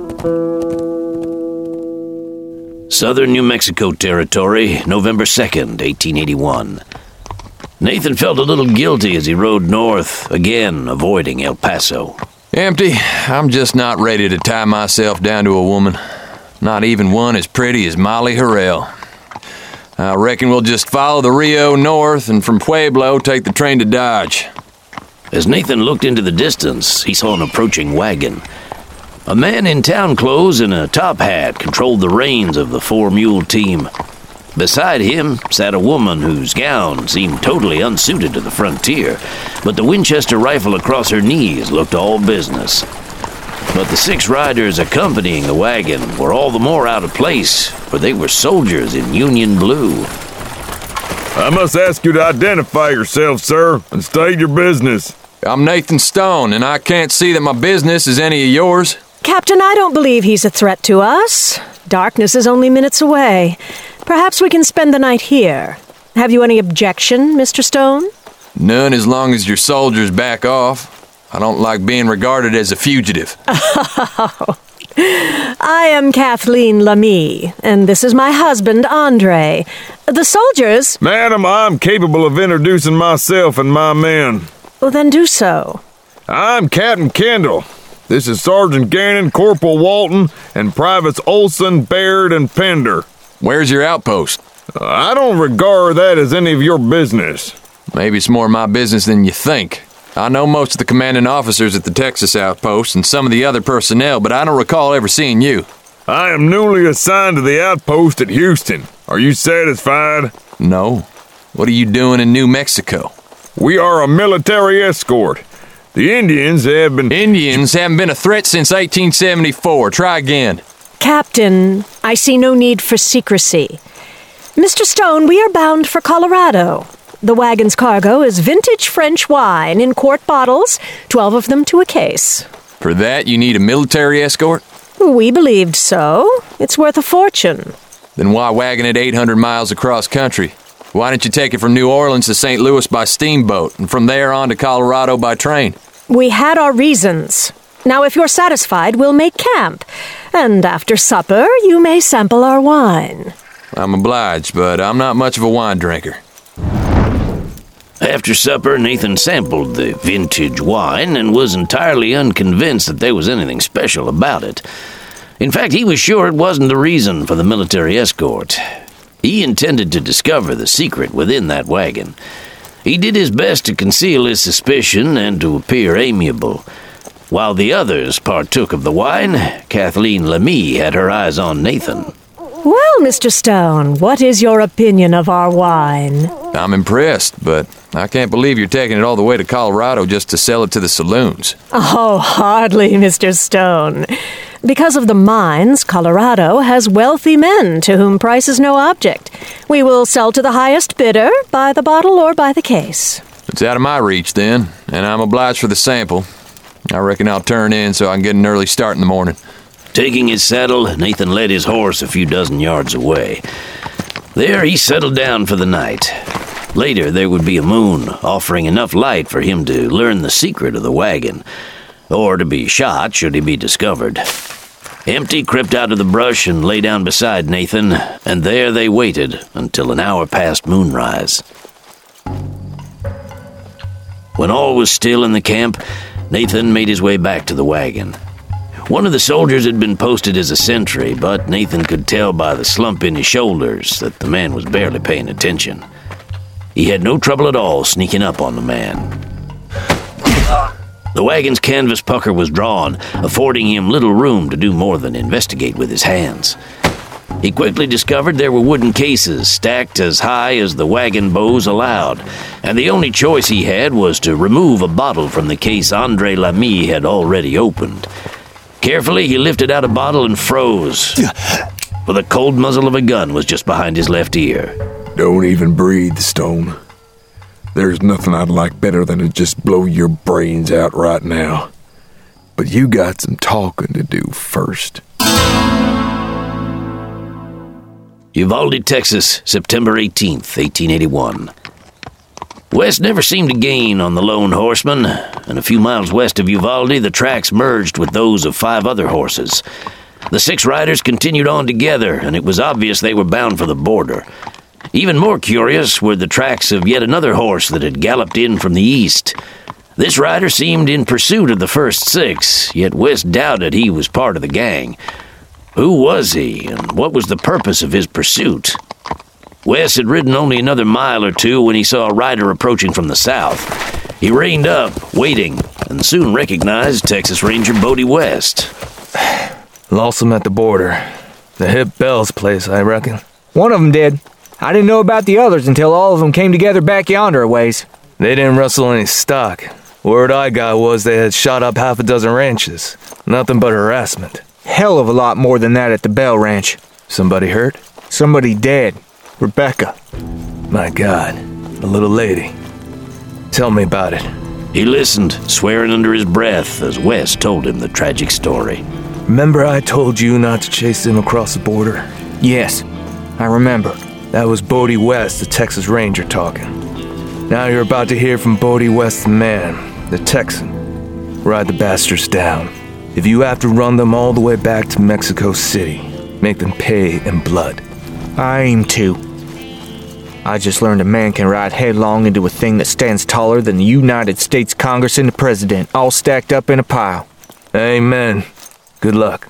Speaker 1: Southern New Mexico Territory, November 2nd, 1881. Nathan felt a little guilty as he rode north, again avoiding El Paso.
Speaker 5: Empty. I'm just not ready to tie myself down to a woman. Not even one as pretty as Molly Harrell. I reckon we'll just follow the Rio north and from Pueblo take the train to Dodge.
Speaker 1: As Nathan looked into the distance, he saw an approaching wagon. A man in town clothes and a top hat controlled the reins of the 4-mule team. Beside him sat a woman whose gown seemed totally unsuited to the frontier, but the Winchester rifle across her knees looked all business. But the 6 riders accompanying the wagon were all the more out of place, for they were soldiers in Union blue.
Speaker 8: I must ask you to identify yourself, sir, and state your business.
Speaker 5: I'm Nathan Stone, and I can't see that my business is any of yours.
Speaker 13: Captain, I don't believe he's a threat to us. Darkness is only minutes away. Perhaps we can spend the night here. Have you any objection, Mr. Stone?
Speaker 5: None, as long as your soldiers back off. I don't like being regarded as a fugitive.
Speaker 13: Oh, I am Kathleen Lamy, and this is my husband, Andre. The soldiers...
Speaker 14: Madam, I'm capable of introducing myself and my men.
Speaker 13: Well, then do so.
Speaker 14: I'm Captain Kendall. This is Sergeant Gannon, Corporal Walton, and Privates Olson, Baird, and Pender.
Speaker 5: Where's your outpost?
Speaker 14: I don't regard that as any of your business.
Speaker 5: Maybe it's more my business than you think. I know most of the commanding officers at the Texas outpost and some of the other personnel, but I don't recall ever seeing you.
Speaker 14: I am newly assigned to the outpost at Houston. Are you satisfied?
Speaker 5: No. What are you doing in New Mexico?
Speaker 14: We are a military escort. The Indians have been...
Speaker 5: Indians haven't been a threat since 1874. Try again.
Speaker 13: Captain, I see no need for secrecy. Mr. Stone, we are bound for Colorado. The wagon's cargo is vintage French wine in quart bottles, 12 of them to a case.
Speaker 5: For that, you need a military escort?
Speaker 13: We believed so. It's worth a fortune.
Speaker 5: Then why wagon it 800 miles across country? Why didn't you take it from New Orleans to St. Louis by steamboat, and from there on to Colorado by train?
Speaker 13: We had our reasons. Now, if you're satisfied, we'll make camp. And after supper, you may sample our wine.
Speaker 5: I'm obliged, but I'm not much of a wine drinker.
Speaker 1: After supper, Nathan sampled the vintage wine and was entirely unconvinced that there was anything special about it. In fact, he was sure it wasn't the reason for the military escort. He intended to discover the secret within that wagon. He did his best to conceal his suspicion and to appear amiable. While the others partook of the wine, Kathleen Lamy had her eyes on Nathan.
Speaker 13: Well, Mr. Stone, what is your opinion of our wine?
Speaker 5: I'm impressed, but I can't believe you're taking it all the way to Colorado just to sell it to the saloons.
Speaker 13: Oh, hardly, Mr. Stone. Because of the mines, Colorado has wealthy men to whom price is no object. We will sell to the highest bidder, by the bottle or by the case.
Speaker 5: It's out of my reach, then, and I'm obliged for the sample. I reckon I'll turn in so I can get an early start in the morning.
Speaker 1: Taking his saddle, Nathan led his horse a few dozen yards away. There he settled down for the night. Later there would be a moon, offering enough light for him to learn the secret of the wagon, or to be shot should he be discovered. Empty crept out of the brush and lay down beside Nathan, and there they waited until an hour past moonrise. When all was still in the camp, Nathan made his way back to the wagon. One of the soldiers had been posted as a sentry, but Nathan could tell by the slump in his shoulders that the man was barely paying attention. He had no trouble at all sneaking up on the man. The wagon's canvas pucker was drawn, affording him little room to do more than investigate with his hands. He quickly discovered there were wooden cases stacked as high as the wagon bows allowed, and the only choice he had was to remove a bottle from the case Andre Lamy had already opened. Carefully, he lifted out a bottle and froze, for the cold muzzle of a gun was just behind his left ear.
Speaker 15: Don't even breathe, Stone. There's nothing I'd like better than to just blow your brains out right now. But you got some talking to do first.
Speaker 1: Uvalde, Texas, September 18th, 1881. West never seemed to gain on the lone horseman, and a few miles west of Uvalde, the tracks merged with those of 5 other horses. The 6 riders continued on together, and it was obvious they were bound for the border. Even more curious were the tracks of yet another horse that had galloped in from the east. This rider seemed in pursuit of the first 6, yet West doubted he was part of the gang. Who was he, and what was the purpose of his pursuit? Wes had ridden only another mile or 2 when he saw a rider approaching from the south. He reined up, waiting, and soon recognized Texas Ranger Bodie West.
Speaker 12: Lost him at the border. The Hip Bell's place, I reckon.
Speaker 2: One of them did. I didn't know about the others until all of them came together back yonder a ways.
Speaker 12: They didn't rustle any stock. Word I got was they had shot up half a dozen ranches. Nothing but harassment.
Speaker 2: Hell of a lot more than that at the Bell Ranch.
Speaker 12: Somebody hurt?
Speaker 2: Somebody dead. Rebecca.
Speaker 12: My God, a little lady. Tell me about it.
Speaker 1: He listened, swearing under his breath as Wes told him the tragic story.
Speaker 12: Remember I told you not to chase them across the border?
Speaker 2: Yes, I remember.
Speaker 12: That was Bodie West, the Texas Ranger, talking. Now you're about to hear from Bodie West, the man, the Texan. Ride the bastards down. If you have to run them all the way back to Mexico City, make them pay in blood.
Speaker 2: I aim to. I just learned a man can ride headlong into a thing that stands taller than the United States Congress and the President, all stacked up in a pile.
Speaker 12: Amen. Good luck.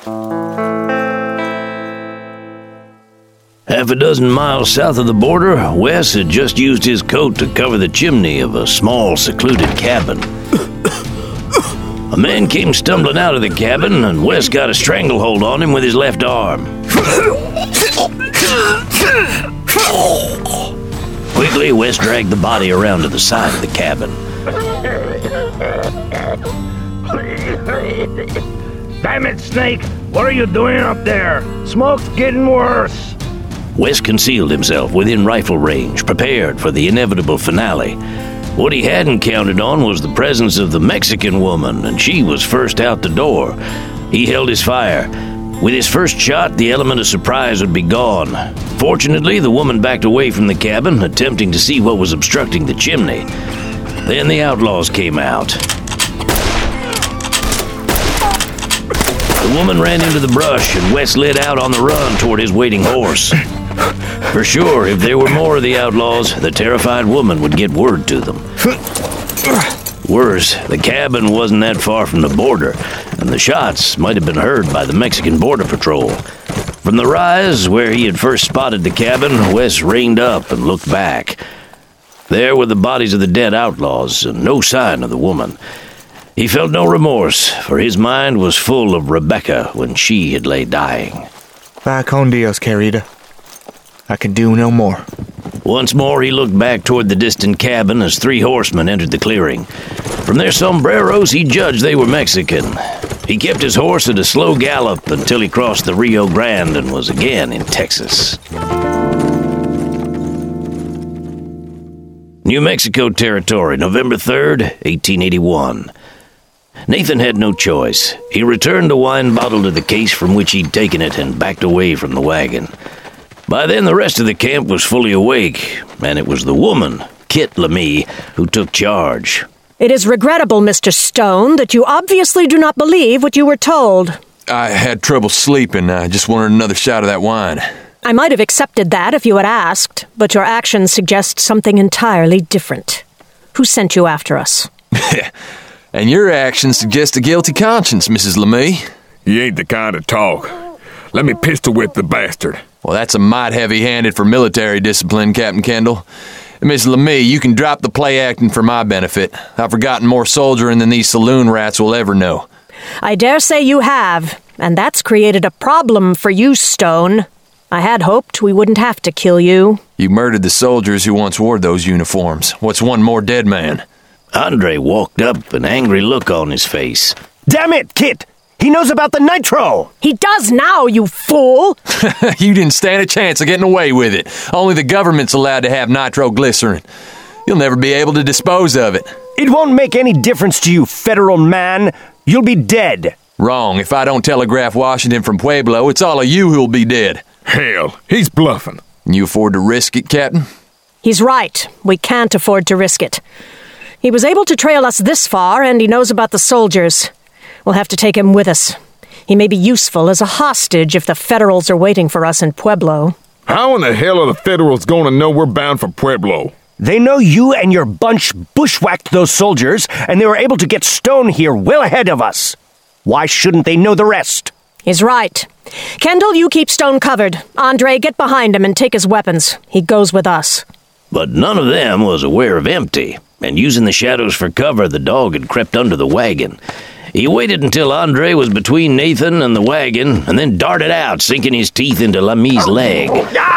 Speaker 1: Half a dozen miles south of the border, Wes had just used his coat to cover the chimney of a small, secluded cabin. A man came stumbling out of the cabin, and Wes got a stranglehold on him with his left arm. Quickly, Wes dragged the body around to the side of the cabin.
Speaker 16: Damn it, Snake! What are you doing up there? Smoke's getting worse!
Speaker 1: Wes concealed himself within rifle range, prepared for the inevitable finale. What he hadn't counted on was the presence of the Mexican woman, and she was first out the door. He held his fire. With his first shot, the element of surprise would be gone. Fortunately, the woman backed away from the cabin, attempting to see what was obstructing the chimney. Then the outlaws came out. The woman ran into the brush, and Wes lit out on the run toward his waiting horse. For sure, if there were more of the outlaws, the terrified woman would get word to them. Worse, the cabin wasn't that far from the border, and the shots might have been heard by the Mexican Border Patrol. From the rise where he had first spotted the cabin, Wes reined up and looked back. There were the bodies of the dead outlaws, and no sign of the woman. He felt no remorse, for his mind was full of Rebecca when she had lay dying.
Speaker 2: Va con Dios, querida. I can do no more.
Speaker 1: Once more he looked back toward the distant cabin as three horsemen entered the clearing. From their sombreros he judged they were Mexican. He kept his horse at a slow gallop until he crossed the Rio Grande and was again in Texas. New Mexico Territory, November 3rd, 1881. Nathan had no choice. He returned the wine bottle to the case from which he'd taken it and backed away from the wagon. By then, the rest of the camp was fully awake, and it was the woman, Kit LeMay, who took charge.
Speaker 13: It is regrettable, Mr. Stone, that you obviously do not believe what you were told.
Speaker 5: I had trouble sleeping. I just wanted another shot of that wine.
Speaker 13: I might have accepted that if you had asked, but your actions suggest something entirely different. Who sent you after us?
Speaker 5: And your actions suggest a guilty conscience, Mrs. LeMay.
Speaker 15: You ain't the kind to talk. Let me pistol whip the bastard.
Speaker 5: Well, that's a mite heavy-handed for military discipline, Captain Kendall. Miss LeMay, you can drop the play acting for my benefit. I've forgotten more soldiering than these saloon rats will ever know.
Speaker 13: I dare say you have, and that's created a problem for you, Stone. I had hoped we wouldn't have to kill you.
Speaker 5: You murdered the soldiers who once wore those uniforms. What's one more dead man?
Speaker 1: Andre walked up, an angry look on his face.
Speaker 16: Damn it, Kit! He knows about the nitro!
Speaker 13: He does now, you fool!
Speaker 5: You didn't stand a chance of getting away with it. Only the government's allowed to have nitroglycerin. You'll never be able to dispose of it.
Speaker 16: It won't make any difference to you, federal man. You'll be dead.
Speaker 5: Wrong. If I don't telegraph Washington from Pueblo, it's all of you who'll be dead.
Speaker 15: Hell, he's bluffing.
Speaker 5: Can you afford to risk it, Captain?
Speaker 13: He's right. We can't afford to risk it. He was able to trail us this far, and he knows about the soldiers. We'll have to take him with us. He may be useful as a hostage if the Federals are waiting for us in Pueblo.
Speaker 15: How in the hell are the Federals going to know we're bound for Pueblo?
Speaker 16: They know you and your bunch bushwhacked those soldiers, and they were able to get Stone here well ahead of us. Why shouldn't they know the rest?
Speaker 13: He's right. Kendall, you keep Stone covered. Andre, get behind him and take his weapons. He goes with us.
Speaker 1: But none of them was aware of Empty, and using the shadows for cover, the dog had crept under the wagon. He waited until Andre was between Nathan and the wagon, and then darted out, sinking his teeth into LeMay's leg.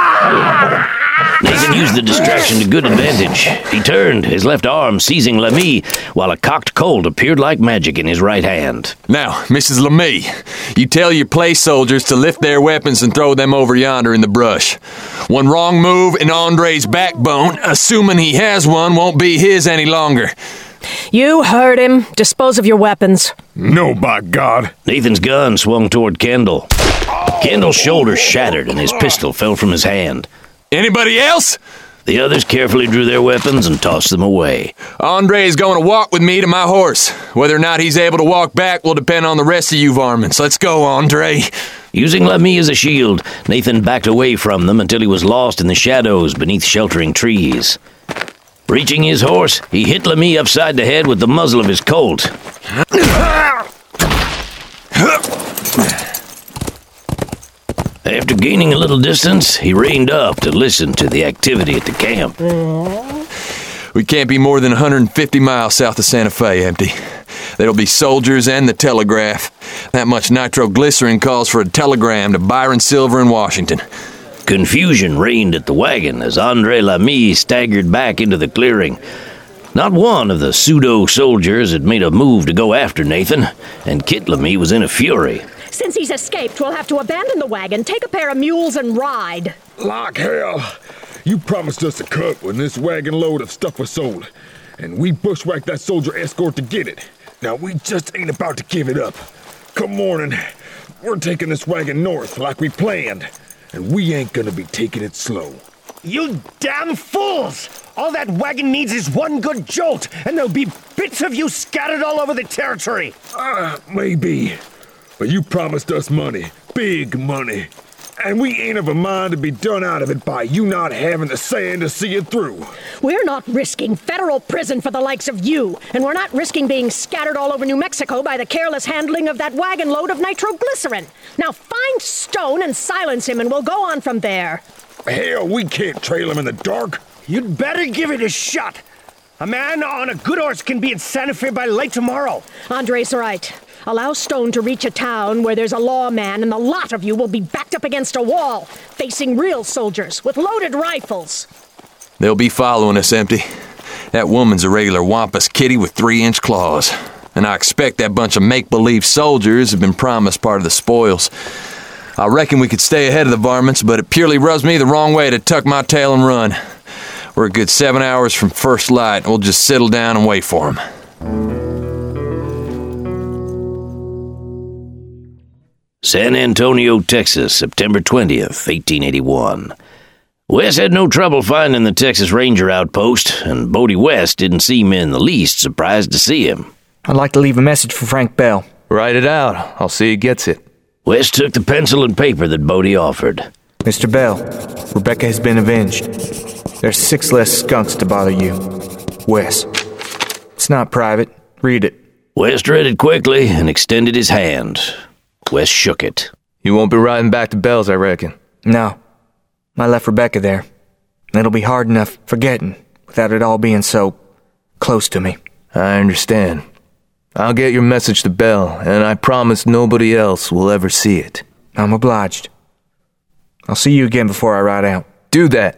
Speaker 1: Nathan used the distraction to good advantage. He turned, his left arm seizing LeMay, while a cocked Colt appeared like magic in his right hand.
Speaker 5: Now, Mrs. LeMay, you tell your place soldiers to lift their weapons and throw them over yonder in the brush. One wrong move and Andre's backbone, assuming he has one, won't be his any longer.
Speaker 13: You heard him. Dispose of your weapons.
Speaker 15: No, by God.
Speaker 1: Nathan's gun swung toward Kendall. Kendall's shoulder shattered and his pistol fell from his hand.
Speaker 5: Anybody else?
Speaker 1: The others carefully drew their weapons and tossed them away.
Speaker 5: Andre is going to walk with me to my horse. Whether or not he's able to walk back will depend on the rest of you varmints. Let's go, Andre.
Speaker 1: Using Lamy as a shield, Nathan backed away from them until he was lost in the shadows beneath sheltering trees. Reaching his horse, he hit Lamy upside the head with the muzzle of his Colt. After gaining a little distance, he reined up to listen to the activity at the camp.
Speaker 5: We can't be more than 150 miles south of Santa Fe, Empty. There'll be soldiers and the telegraph. That much nitroglycerin calls for a telegram to Byron Silver in Washington.
Speaker 1: Confusion reigned at the wagon as Andre Lamy staggered back into the clearing. Not one of the pseudo-soldiers had made a move to go after Nathan, and Kit Lamy was in a fury.
Speaker 13: Since he's escaped, we'll have to abandon the wagon, take a pair of mules, and ride.
Speaker 15: Like hell. You promised us a cut when this wagon load of stuff was sold, and we bushwhacked that soldier escort to get it. Now we just ain't about to give it up. Come morning, we're taking this wagon north like we planned, and we ain't gonna be taking it slow.
Speaker 16: You damn fools! All that wagon needs is one good jolt, and there'll be bits of you scattered all over the territory.
Speaker 15: Maybe. But you promised us money. Big money. And we ain't of a mind to be done out of it by you not having the sand to see it through.
Speaker 13: We're not risking federal prison for the likes of you, and we're not risking being scattered all over New Mexico by the careless handling of that wagon load of nitroglycerin. Now find Stone and silence him, and we'll go on from there.
Speaker 15: Hell, we can't trail him in the dark.
Speaker 16: You'd better give it a shot. A man on a good horse can be in Santa Fe by late tomorrow.
Speaker 13: Andre's right. Allow Stone to reach a town where there's a lawman, and the lot of you will be backed up against a wall, facing real soldiers with loaded rifles.
Speaker 5: They'll be following us, Empty. That woman's a regular wampus kitty with 3-inch claws. And I expect that bunch of make-believe soldiers have been promised part of the spoils. I reckon we could stay ahead of the varmints, but it purely rubs me the wrong way to tuck my tail and run. We're a good 7 hours from first light, and we'll just settle down and wait for them.
Speaker 1: San Antonio, Texas, September 20th, 1881. Wes had no trouble finding the Texas Ranger outpost, and Bodie West didn't seem in the least surprised to see him.
Speaker 2: I'd like to leave a message for Frank Bell.
Speaker 12: Write it out. I'll see he gets it.
Speaker 1: West took the pencil and paper that Bodie offered.
Speaker 2: Mr. Bell, Rebecca has been avenged. There's 6 less skunks to bother you. Wes. It's not private. Read it.
Speaker 1: West read it quickly and extended his hand. West shook it.
Speaker 12: You won't be riding back to Bell's, I reckon.
Speaker 2: No. I left Rebecca there. It'll be hard enough forgetting without it all being so close to me.
Speaker 12: I understand. I'll get your message to Bell, and I promise nobody else will ever see it.
Speaker 2: I'm obliged. I'll see you again before I ride out.
Speaker 12: Do that.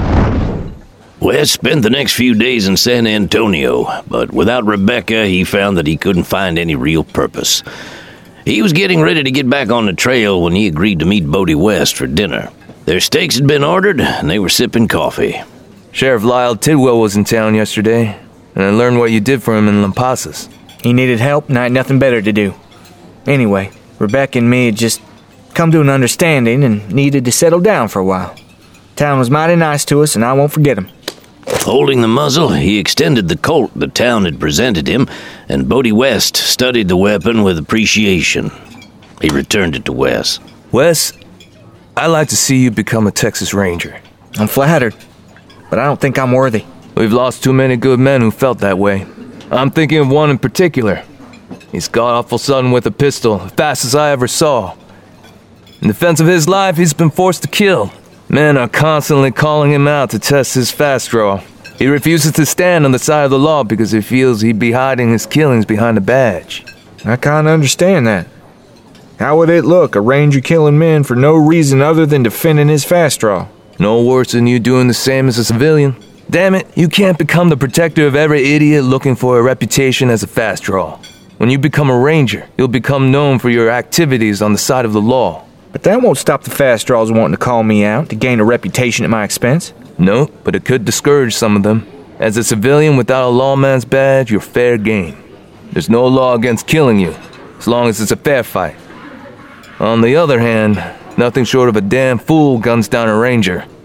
Speaker 1: Wes spent the next few days in San Antonio, but without Rebecca, he found that he couldn't find any real purpose. He was getting ready to get back on the trail when he agreed to meet Bodie West for dinner. Their steaks had been ordered, and they were sipping coffee.
Speaker 12: Sheriff Lyle Tidwell was in town yesterday, and I learned what you did for him in Lampasas.
Speaker 2: He needed help, and I had nothing better to do. Anyway, Rebecca and me had just come to an understanding and needed to settle down for a while. Town was mighty nice to us, and I won't forget him.
Speaker 1: Holding the muzzle, he extended the Colt the town had presented him, and Bodie West studied the weapon with appreciation. He returned it to Wes.
Speaker 12: Wes, I'd like to see you become a Texas Ranger.
Speaker 2: I'm flattered, but I don't think I'm worthy.
Speaker 12: We've lost too many good men who felt that way. I'm thinking of one in particular. He's god-awful sudden with a pistol, the fastest I ever saw. In defense of his life, he's been forced to kill. Men are constantly calling him out to test his fast draw. He refuses to stand on the side of the law because he feels he'd be hiding his killings behind a badge.
Speaker 2: I can't understand that. How would it look, a ranger killing men for no reason other than defending his fast draw?
Speaker 12: No worse than you doing the same as a civilian. Damn it, you can't become the protector of every idiot looking for a reputation as a fast draw. When you become a ranger, you'll become known for your activities on the side of the law.
Speaker 2: But that won't stop the fast draws wanting to call me out to gain a reputation at my expense.
Speaker 12: No, but it could discourage some of them. As a civilian without a lawman's badge, you're fair game. There's no law against killing you, as long as it's a fair fight. On the other hand, nothing short of a damn fool guns down a ranger.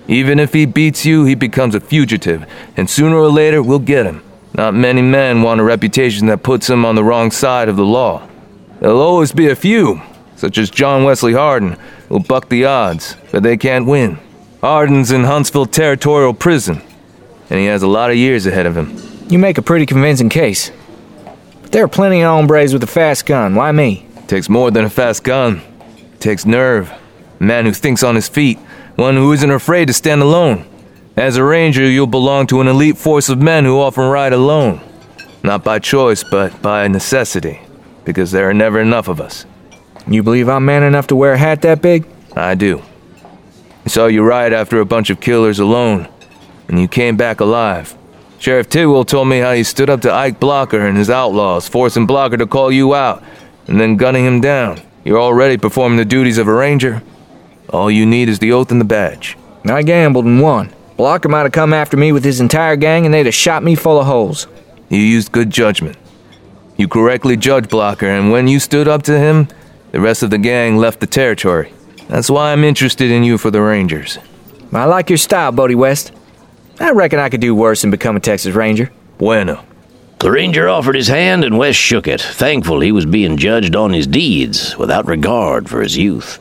Speaker 12: Even if he beats you, he becomes a fugitive, and sooner or later we'll get him. Not many men want a reputation that puts them on the wrong side of the law. There'll always be a few, such as John Wesley Hardin, who'll buck the odds, but they can't win. Hardin's in Huntsville Territorial Prison, and he has a lot of years ahead of him.
Speaker 2: You make a pretty convincing case. But there are plenty of hombres with a fast gun. Why me?
Speaker 12: Takes more than a fast gun. Takes nerve. A man who thinks on his feet. One who isn't afraid to stand alone. As a ranger, you'll belong to an elite force of men who often ride alone. Not by choice, but by necessity. Because there are never enough of us.
Speaker 2: You believe I'm man enough to wear a hat that big?
Speaker 12: I do. I saw you ride after a bunch of killers alone. And you came back alive. Sheriff Tidwell told me how you stood up to Ike Blocker and his outlaws, forcing Blocker to call you out, and then gunning him down. You're already performing the duties of a ranger. All you need is the oath and the badge.
Speaker 2: I gambled and won. Blocker might have come after me with his entire gang and they'd have shot me full of holes.
Speaker 12: You used good judgment. You correctly judged Blocker, and when you stood up to him, the rest of the gang left the territory. That's why I'm interested in you for the Rangers.
Speaker 2: I like your style, Bodie West. I reckon I could do worse than become a Texas Ranger.
Speaker 12: Bueno.
Speaker 1: The ranger offered his hand and West shook it, thankful he was being judged on his deeds without regard for his youth.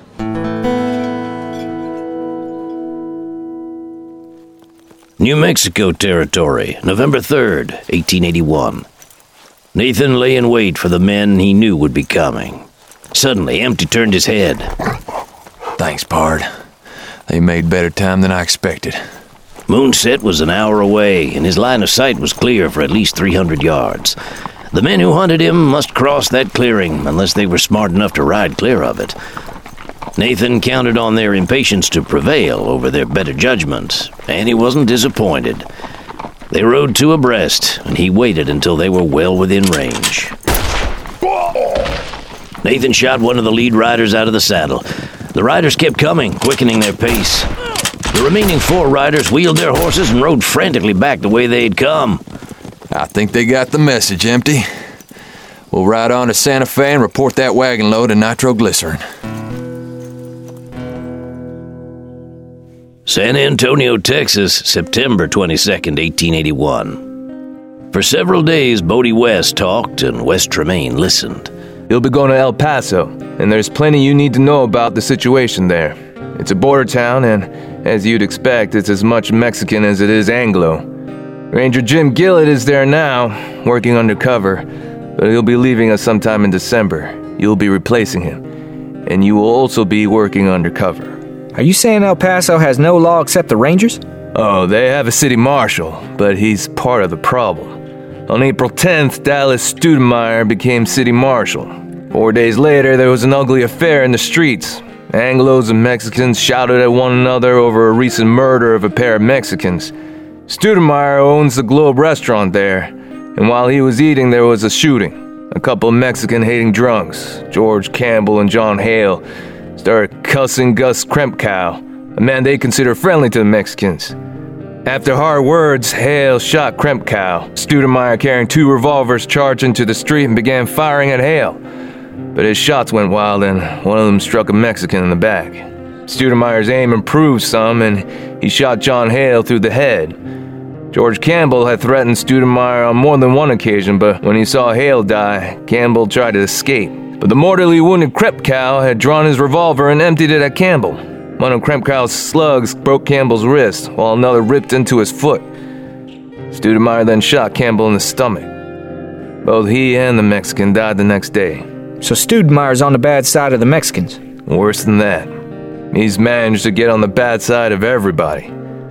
Speaker 1: New Mexico Territory, November 3rd, 1881. Nathan lay in wait for the men he knew would be coming. Suddenly, Empty turned his head.
Speaker 5: Thanks, pard. They made better time than I expected.
Speaker 1: Moonset was an hour away, and his line of sight was clear for at least 300 yards. The men who hunted him must cross that clearing unless they were smart enough to ride clear of it. Nathan counted on their impatience to prevail over their better judgment, and he wasn't disappointed. They rode two abreast, and he waited until they were well within range. Nathan shot one of the lead riders out of the saddle. The riders kept coming, quickening their pace. The remaining four riders wheeled their horses and rode frantically back the way they'd come.
Speaker 5: I think they got the message, Empty. We'll ride on to Santa Fe and report that wagon load of nitroglycerin.
Speaker 1: San Antonio, Texas, September 22nd, 1881. For several days, Bodie West talked and West Tremaine listened.
Speaker 12: You'll be going to El Paso, and there's plenty you need to know about the situation there. It's a border town, and as you'd expect, it's as much Mexican as it is Anglo. Ranger Jim Gillett is there now, working undercover, but he'll be leaving us sometime in December. You'll be replacing him, and you will also be working undercover.
Speaker 2: Are you saying El Paso has no law except the Rangers?
Speaker 12: Oh, they have a city marshal, but he's part of the problem. On April 10th, Dallas Studemeyer became city marshal. 4 days later, there was an ugly affair in the streets. Anglos and Mexicans shouted at one another over a recent murder of a pair of Mexicans. Studemeyer owns the Globe restaurant there, and while he was eating, there was a shooting. A couple of Mexican-hating drunks, George Campbell and John Hale, started cussing Gus Krempkow, a man they consider friendly to the Mexicans. After hard words, Hale shot Krempkow. Studemeyer, carrying 2 revolvers, charged into the street and began firing at Hale. But his shots went wild and one of them struck a Mexican in the back. Studemeyer's aim improved some and he shot John Hale through the head. George Campbell had threatened Studemeyer on more than one occasion, but when he saw Hale die, Campbell tried to escape. But the mortally wounded Krempkow had drawn his revolver and emptied it at Campbell. One of Krempkow's slugs broke Campbell's wrist, while another ripped into his foot. Studemeyer then shot Campbell in the stomach. Both he and the Mexican died the next day.
Speaker 2: So Studemeyer's on the bad side of the Mexicans?
Speaker 12: Worse than that. He's managed to get on the bad side of everybody.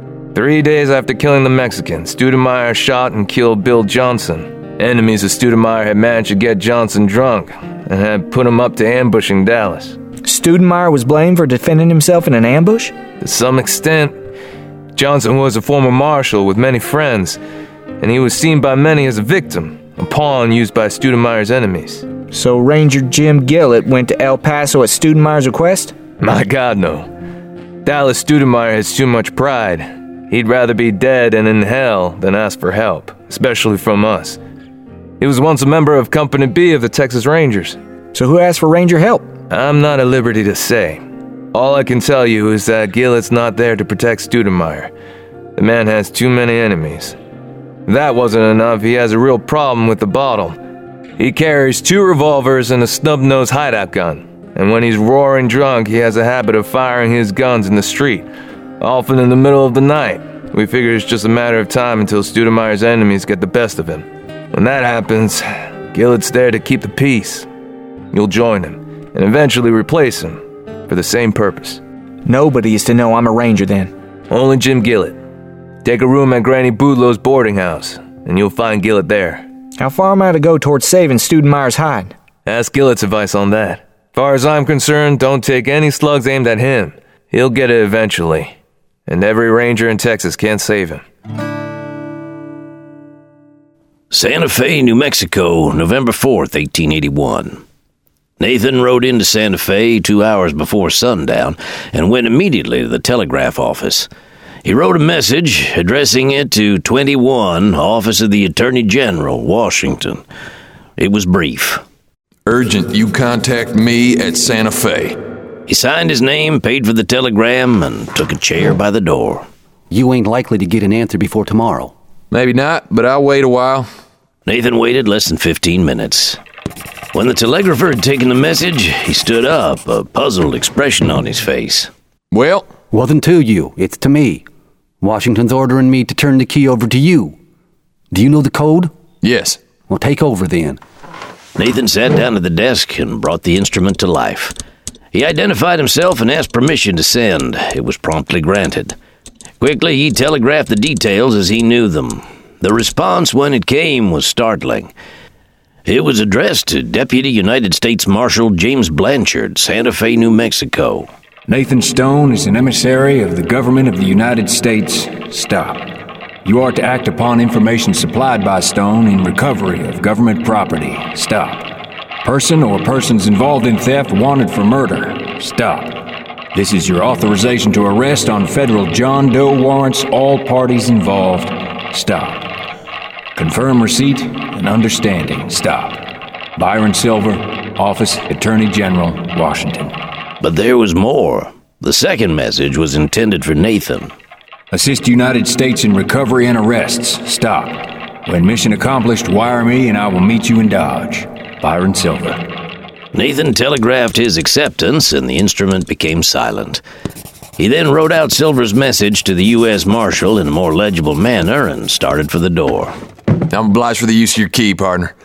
Speaker 12: 3 days after killing the Mexican, Studemeyer shot and killed Bill Johnson. Enemies of Studemeyer had managed to get Johnson drunk and had put him up to ambushing Dallas.
Speaker 2: Studemeyer was blamed for defending himself in an ambush?
Speaker 12: To some extent. Johnson was a former marshal with many friends, and he was seen by many as a victim, a pawn used by Studemeyer's enemies.
Speaker 2: So Ranger Jim Gillett went to El Paso at Studemeyer's request?
Speaker 12: My God, no. Dallas Studemeyer has too much pride. He'd rather be dead and in hell than ask for help, especially from us. He was once a member of Company B of the Texas Rangers.
Speaker 2: So who asked for Ranger help?
Speaker 12: I'm not at liberty to say. All I can tell you is that Gillett's not there to protect Studemeyer. The man has too many enemies. If that wasn't enough, he has a real problem with the bottle. He carries 2 revolvers and a snub-nosed hideout gun. And when he's roaring drunk, he has a habit of firing his guns in the street, often in the middle of the night. We figure it's just a matter of time until Studemeyer's enemies get the best of him. When that happens, Gillett's there to keep the peace. You'll join him, and eventually replace him, for the same purpose.
Speaker 2: Nobody is to know I'm a ranger then.
Speaker 12: Only Jim Gillett. Take a room at Granny Boodlow's boarding house, and you'll find Gillett there.
Speaker 2: How far am I to go towards saving Studemeyer's hide?
Speaker 12: Ask Gillett's advice on that. As far as I'm concerned, don't take any slugs aimed at him. He'll get it eventually. And every ranger in Texas can't save him.
Speaker 1: Santa Fe, New Mexico, November 4th, 1881. Nathan rode into Santa Fe 2 hours before sundown and went immediately to the telegraph office. He wrote a message addressing it to 21, Office of the Attorney General, Washington. It was brief.
Speaker 5: Urgent, you contact me at Santa Fe.
Speaker 1: He signed his name, paid for the telegram, and took a chair by the door.
Speaker 17: You ain't likely to get an answer before tomorrow.
Speaker 5: Maybe not, but I'll wait a while.
Speaker 1: Nathan waited less than 15 minutes. When the telegrapher had taken the message, he stood up, a puzzled expression on his face.
Speaker 5: Well?
Speaker 17: Wasn't to you, it's to me. Washington's ordering me to turn the key over to you. Do you know the code?
Speaker 5: Yes.
Speaker 17: Well, take over then.
Speaker 1: Nathan sat down at the desk and brought the instrument to life. He identified himself and asked permission to send. It was promptly granted. Quickly, he telegraphed the details as he knew them. The response, when it came, was startling. It was addressed to Deputy United States Marshal James Blanchard, Santa Fe, New Mexico.
Speaker 11: Nathan Stone is an emissary of the government of the United States. Stop. You are to act upon information supplied by Stone in recovery of government property. Stop. Person or persons involved in theft wanted for murder. Stop. This is your authorization to arrest on federal John Doe warrants all parties involved. Stop. Confirm receipt and understanding. Stop. Byron Silver, Office Attorney General, Washington.
Speaker 1: But there was more. The second message was intended for Nathan.
Speaker 11: Assist United States in recovery and arrests. Stop. When mission accomplished, wire me and I will meet you in Dodge. Byron Silver.
Speaker 1: Nathan telegraphed his acceptance and the instrument became silent. He then wrote out Silver's message to the U.S. Marshal in a more legible manner and started for the door.
Speaker 5: I'm obliged for the use of your key, partner.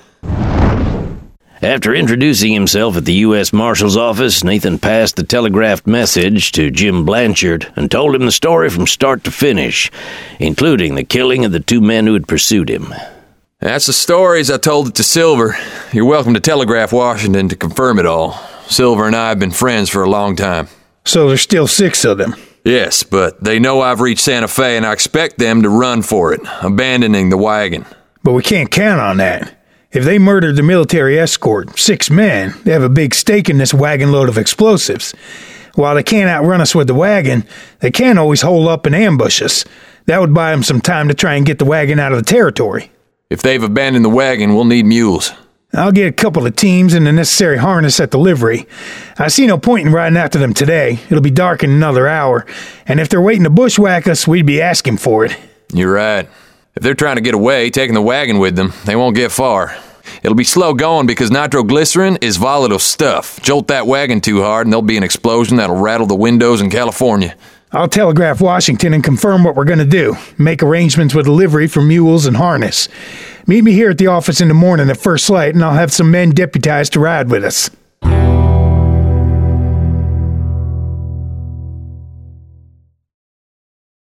Speaker 1: After introducing himself at the U.S. Marshal's office, Nathan passed the telegraphed message to Jim Blanchard and told him the story from start to finish, including the killing of the 2 men who had pursued him.
Speaker 5: That's the story as I told it to Silver. You're welcome to telegraph Washington to confirm it all. Silver and I have been friends for a long time.
Speaker 18: So there's still 6 of them?
Speaker 5: Yes, but they know I've reached Santa Fe and I expect them to run for it, abandoning the wagon.
Speaker 18: But we can't count on that. If they murdered the military escort, 6 men, they have a big stake in this wagon load of explosives. While they can't outrun us with the wagon, they can always hole up and ambush us. That would buy them some time to try and get the wagon out of the territory.
Speaker 5: If they've abandoned the wagon, we'll need mules.
Speaker 18: I'll get a couple of teams and the necessary harness at the livery. I see no point in riding after them today. It'll be dark in another hour, and if they're waiting to bushwhack us, we'd be asking for it.
Speaker 5: You're right. If they're trying to get away, taking the wagon with them, they won't get far. It'll be slow going because nitroglycerin is volatile stuff. Jolt that wagon too hard and there'll be an explosion that'll rattle the windows in California.
Speaker 18: I'll telegraph Washington and confirm what we're going to do. Make arrangements with the livery for mules and harness. Meet me here at the office in the morning at first light and I'll have some men deputized to ride with us.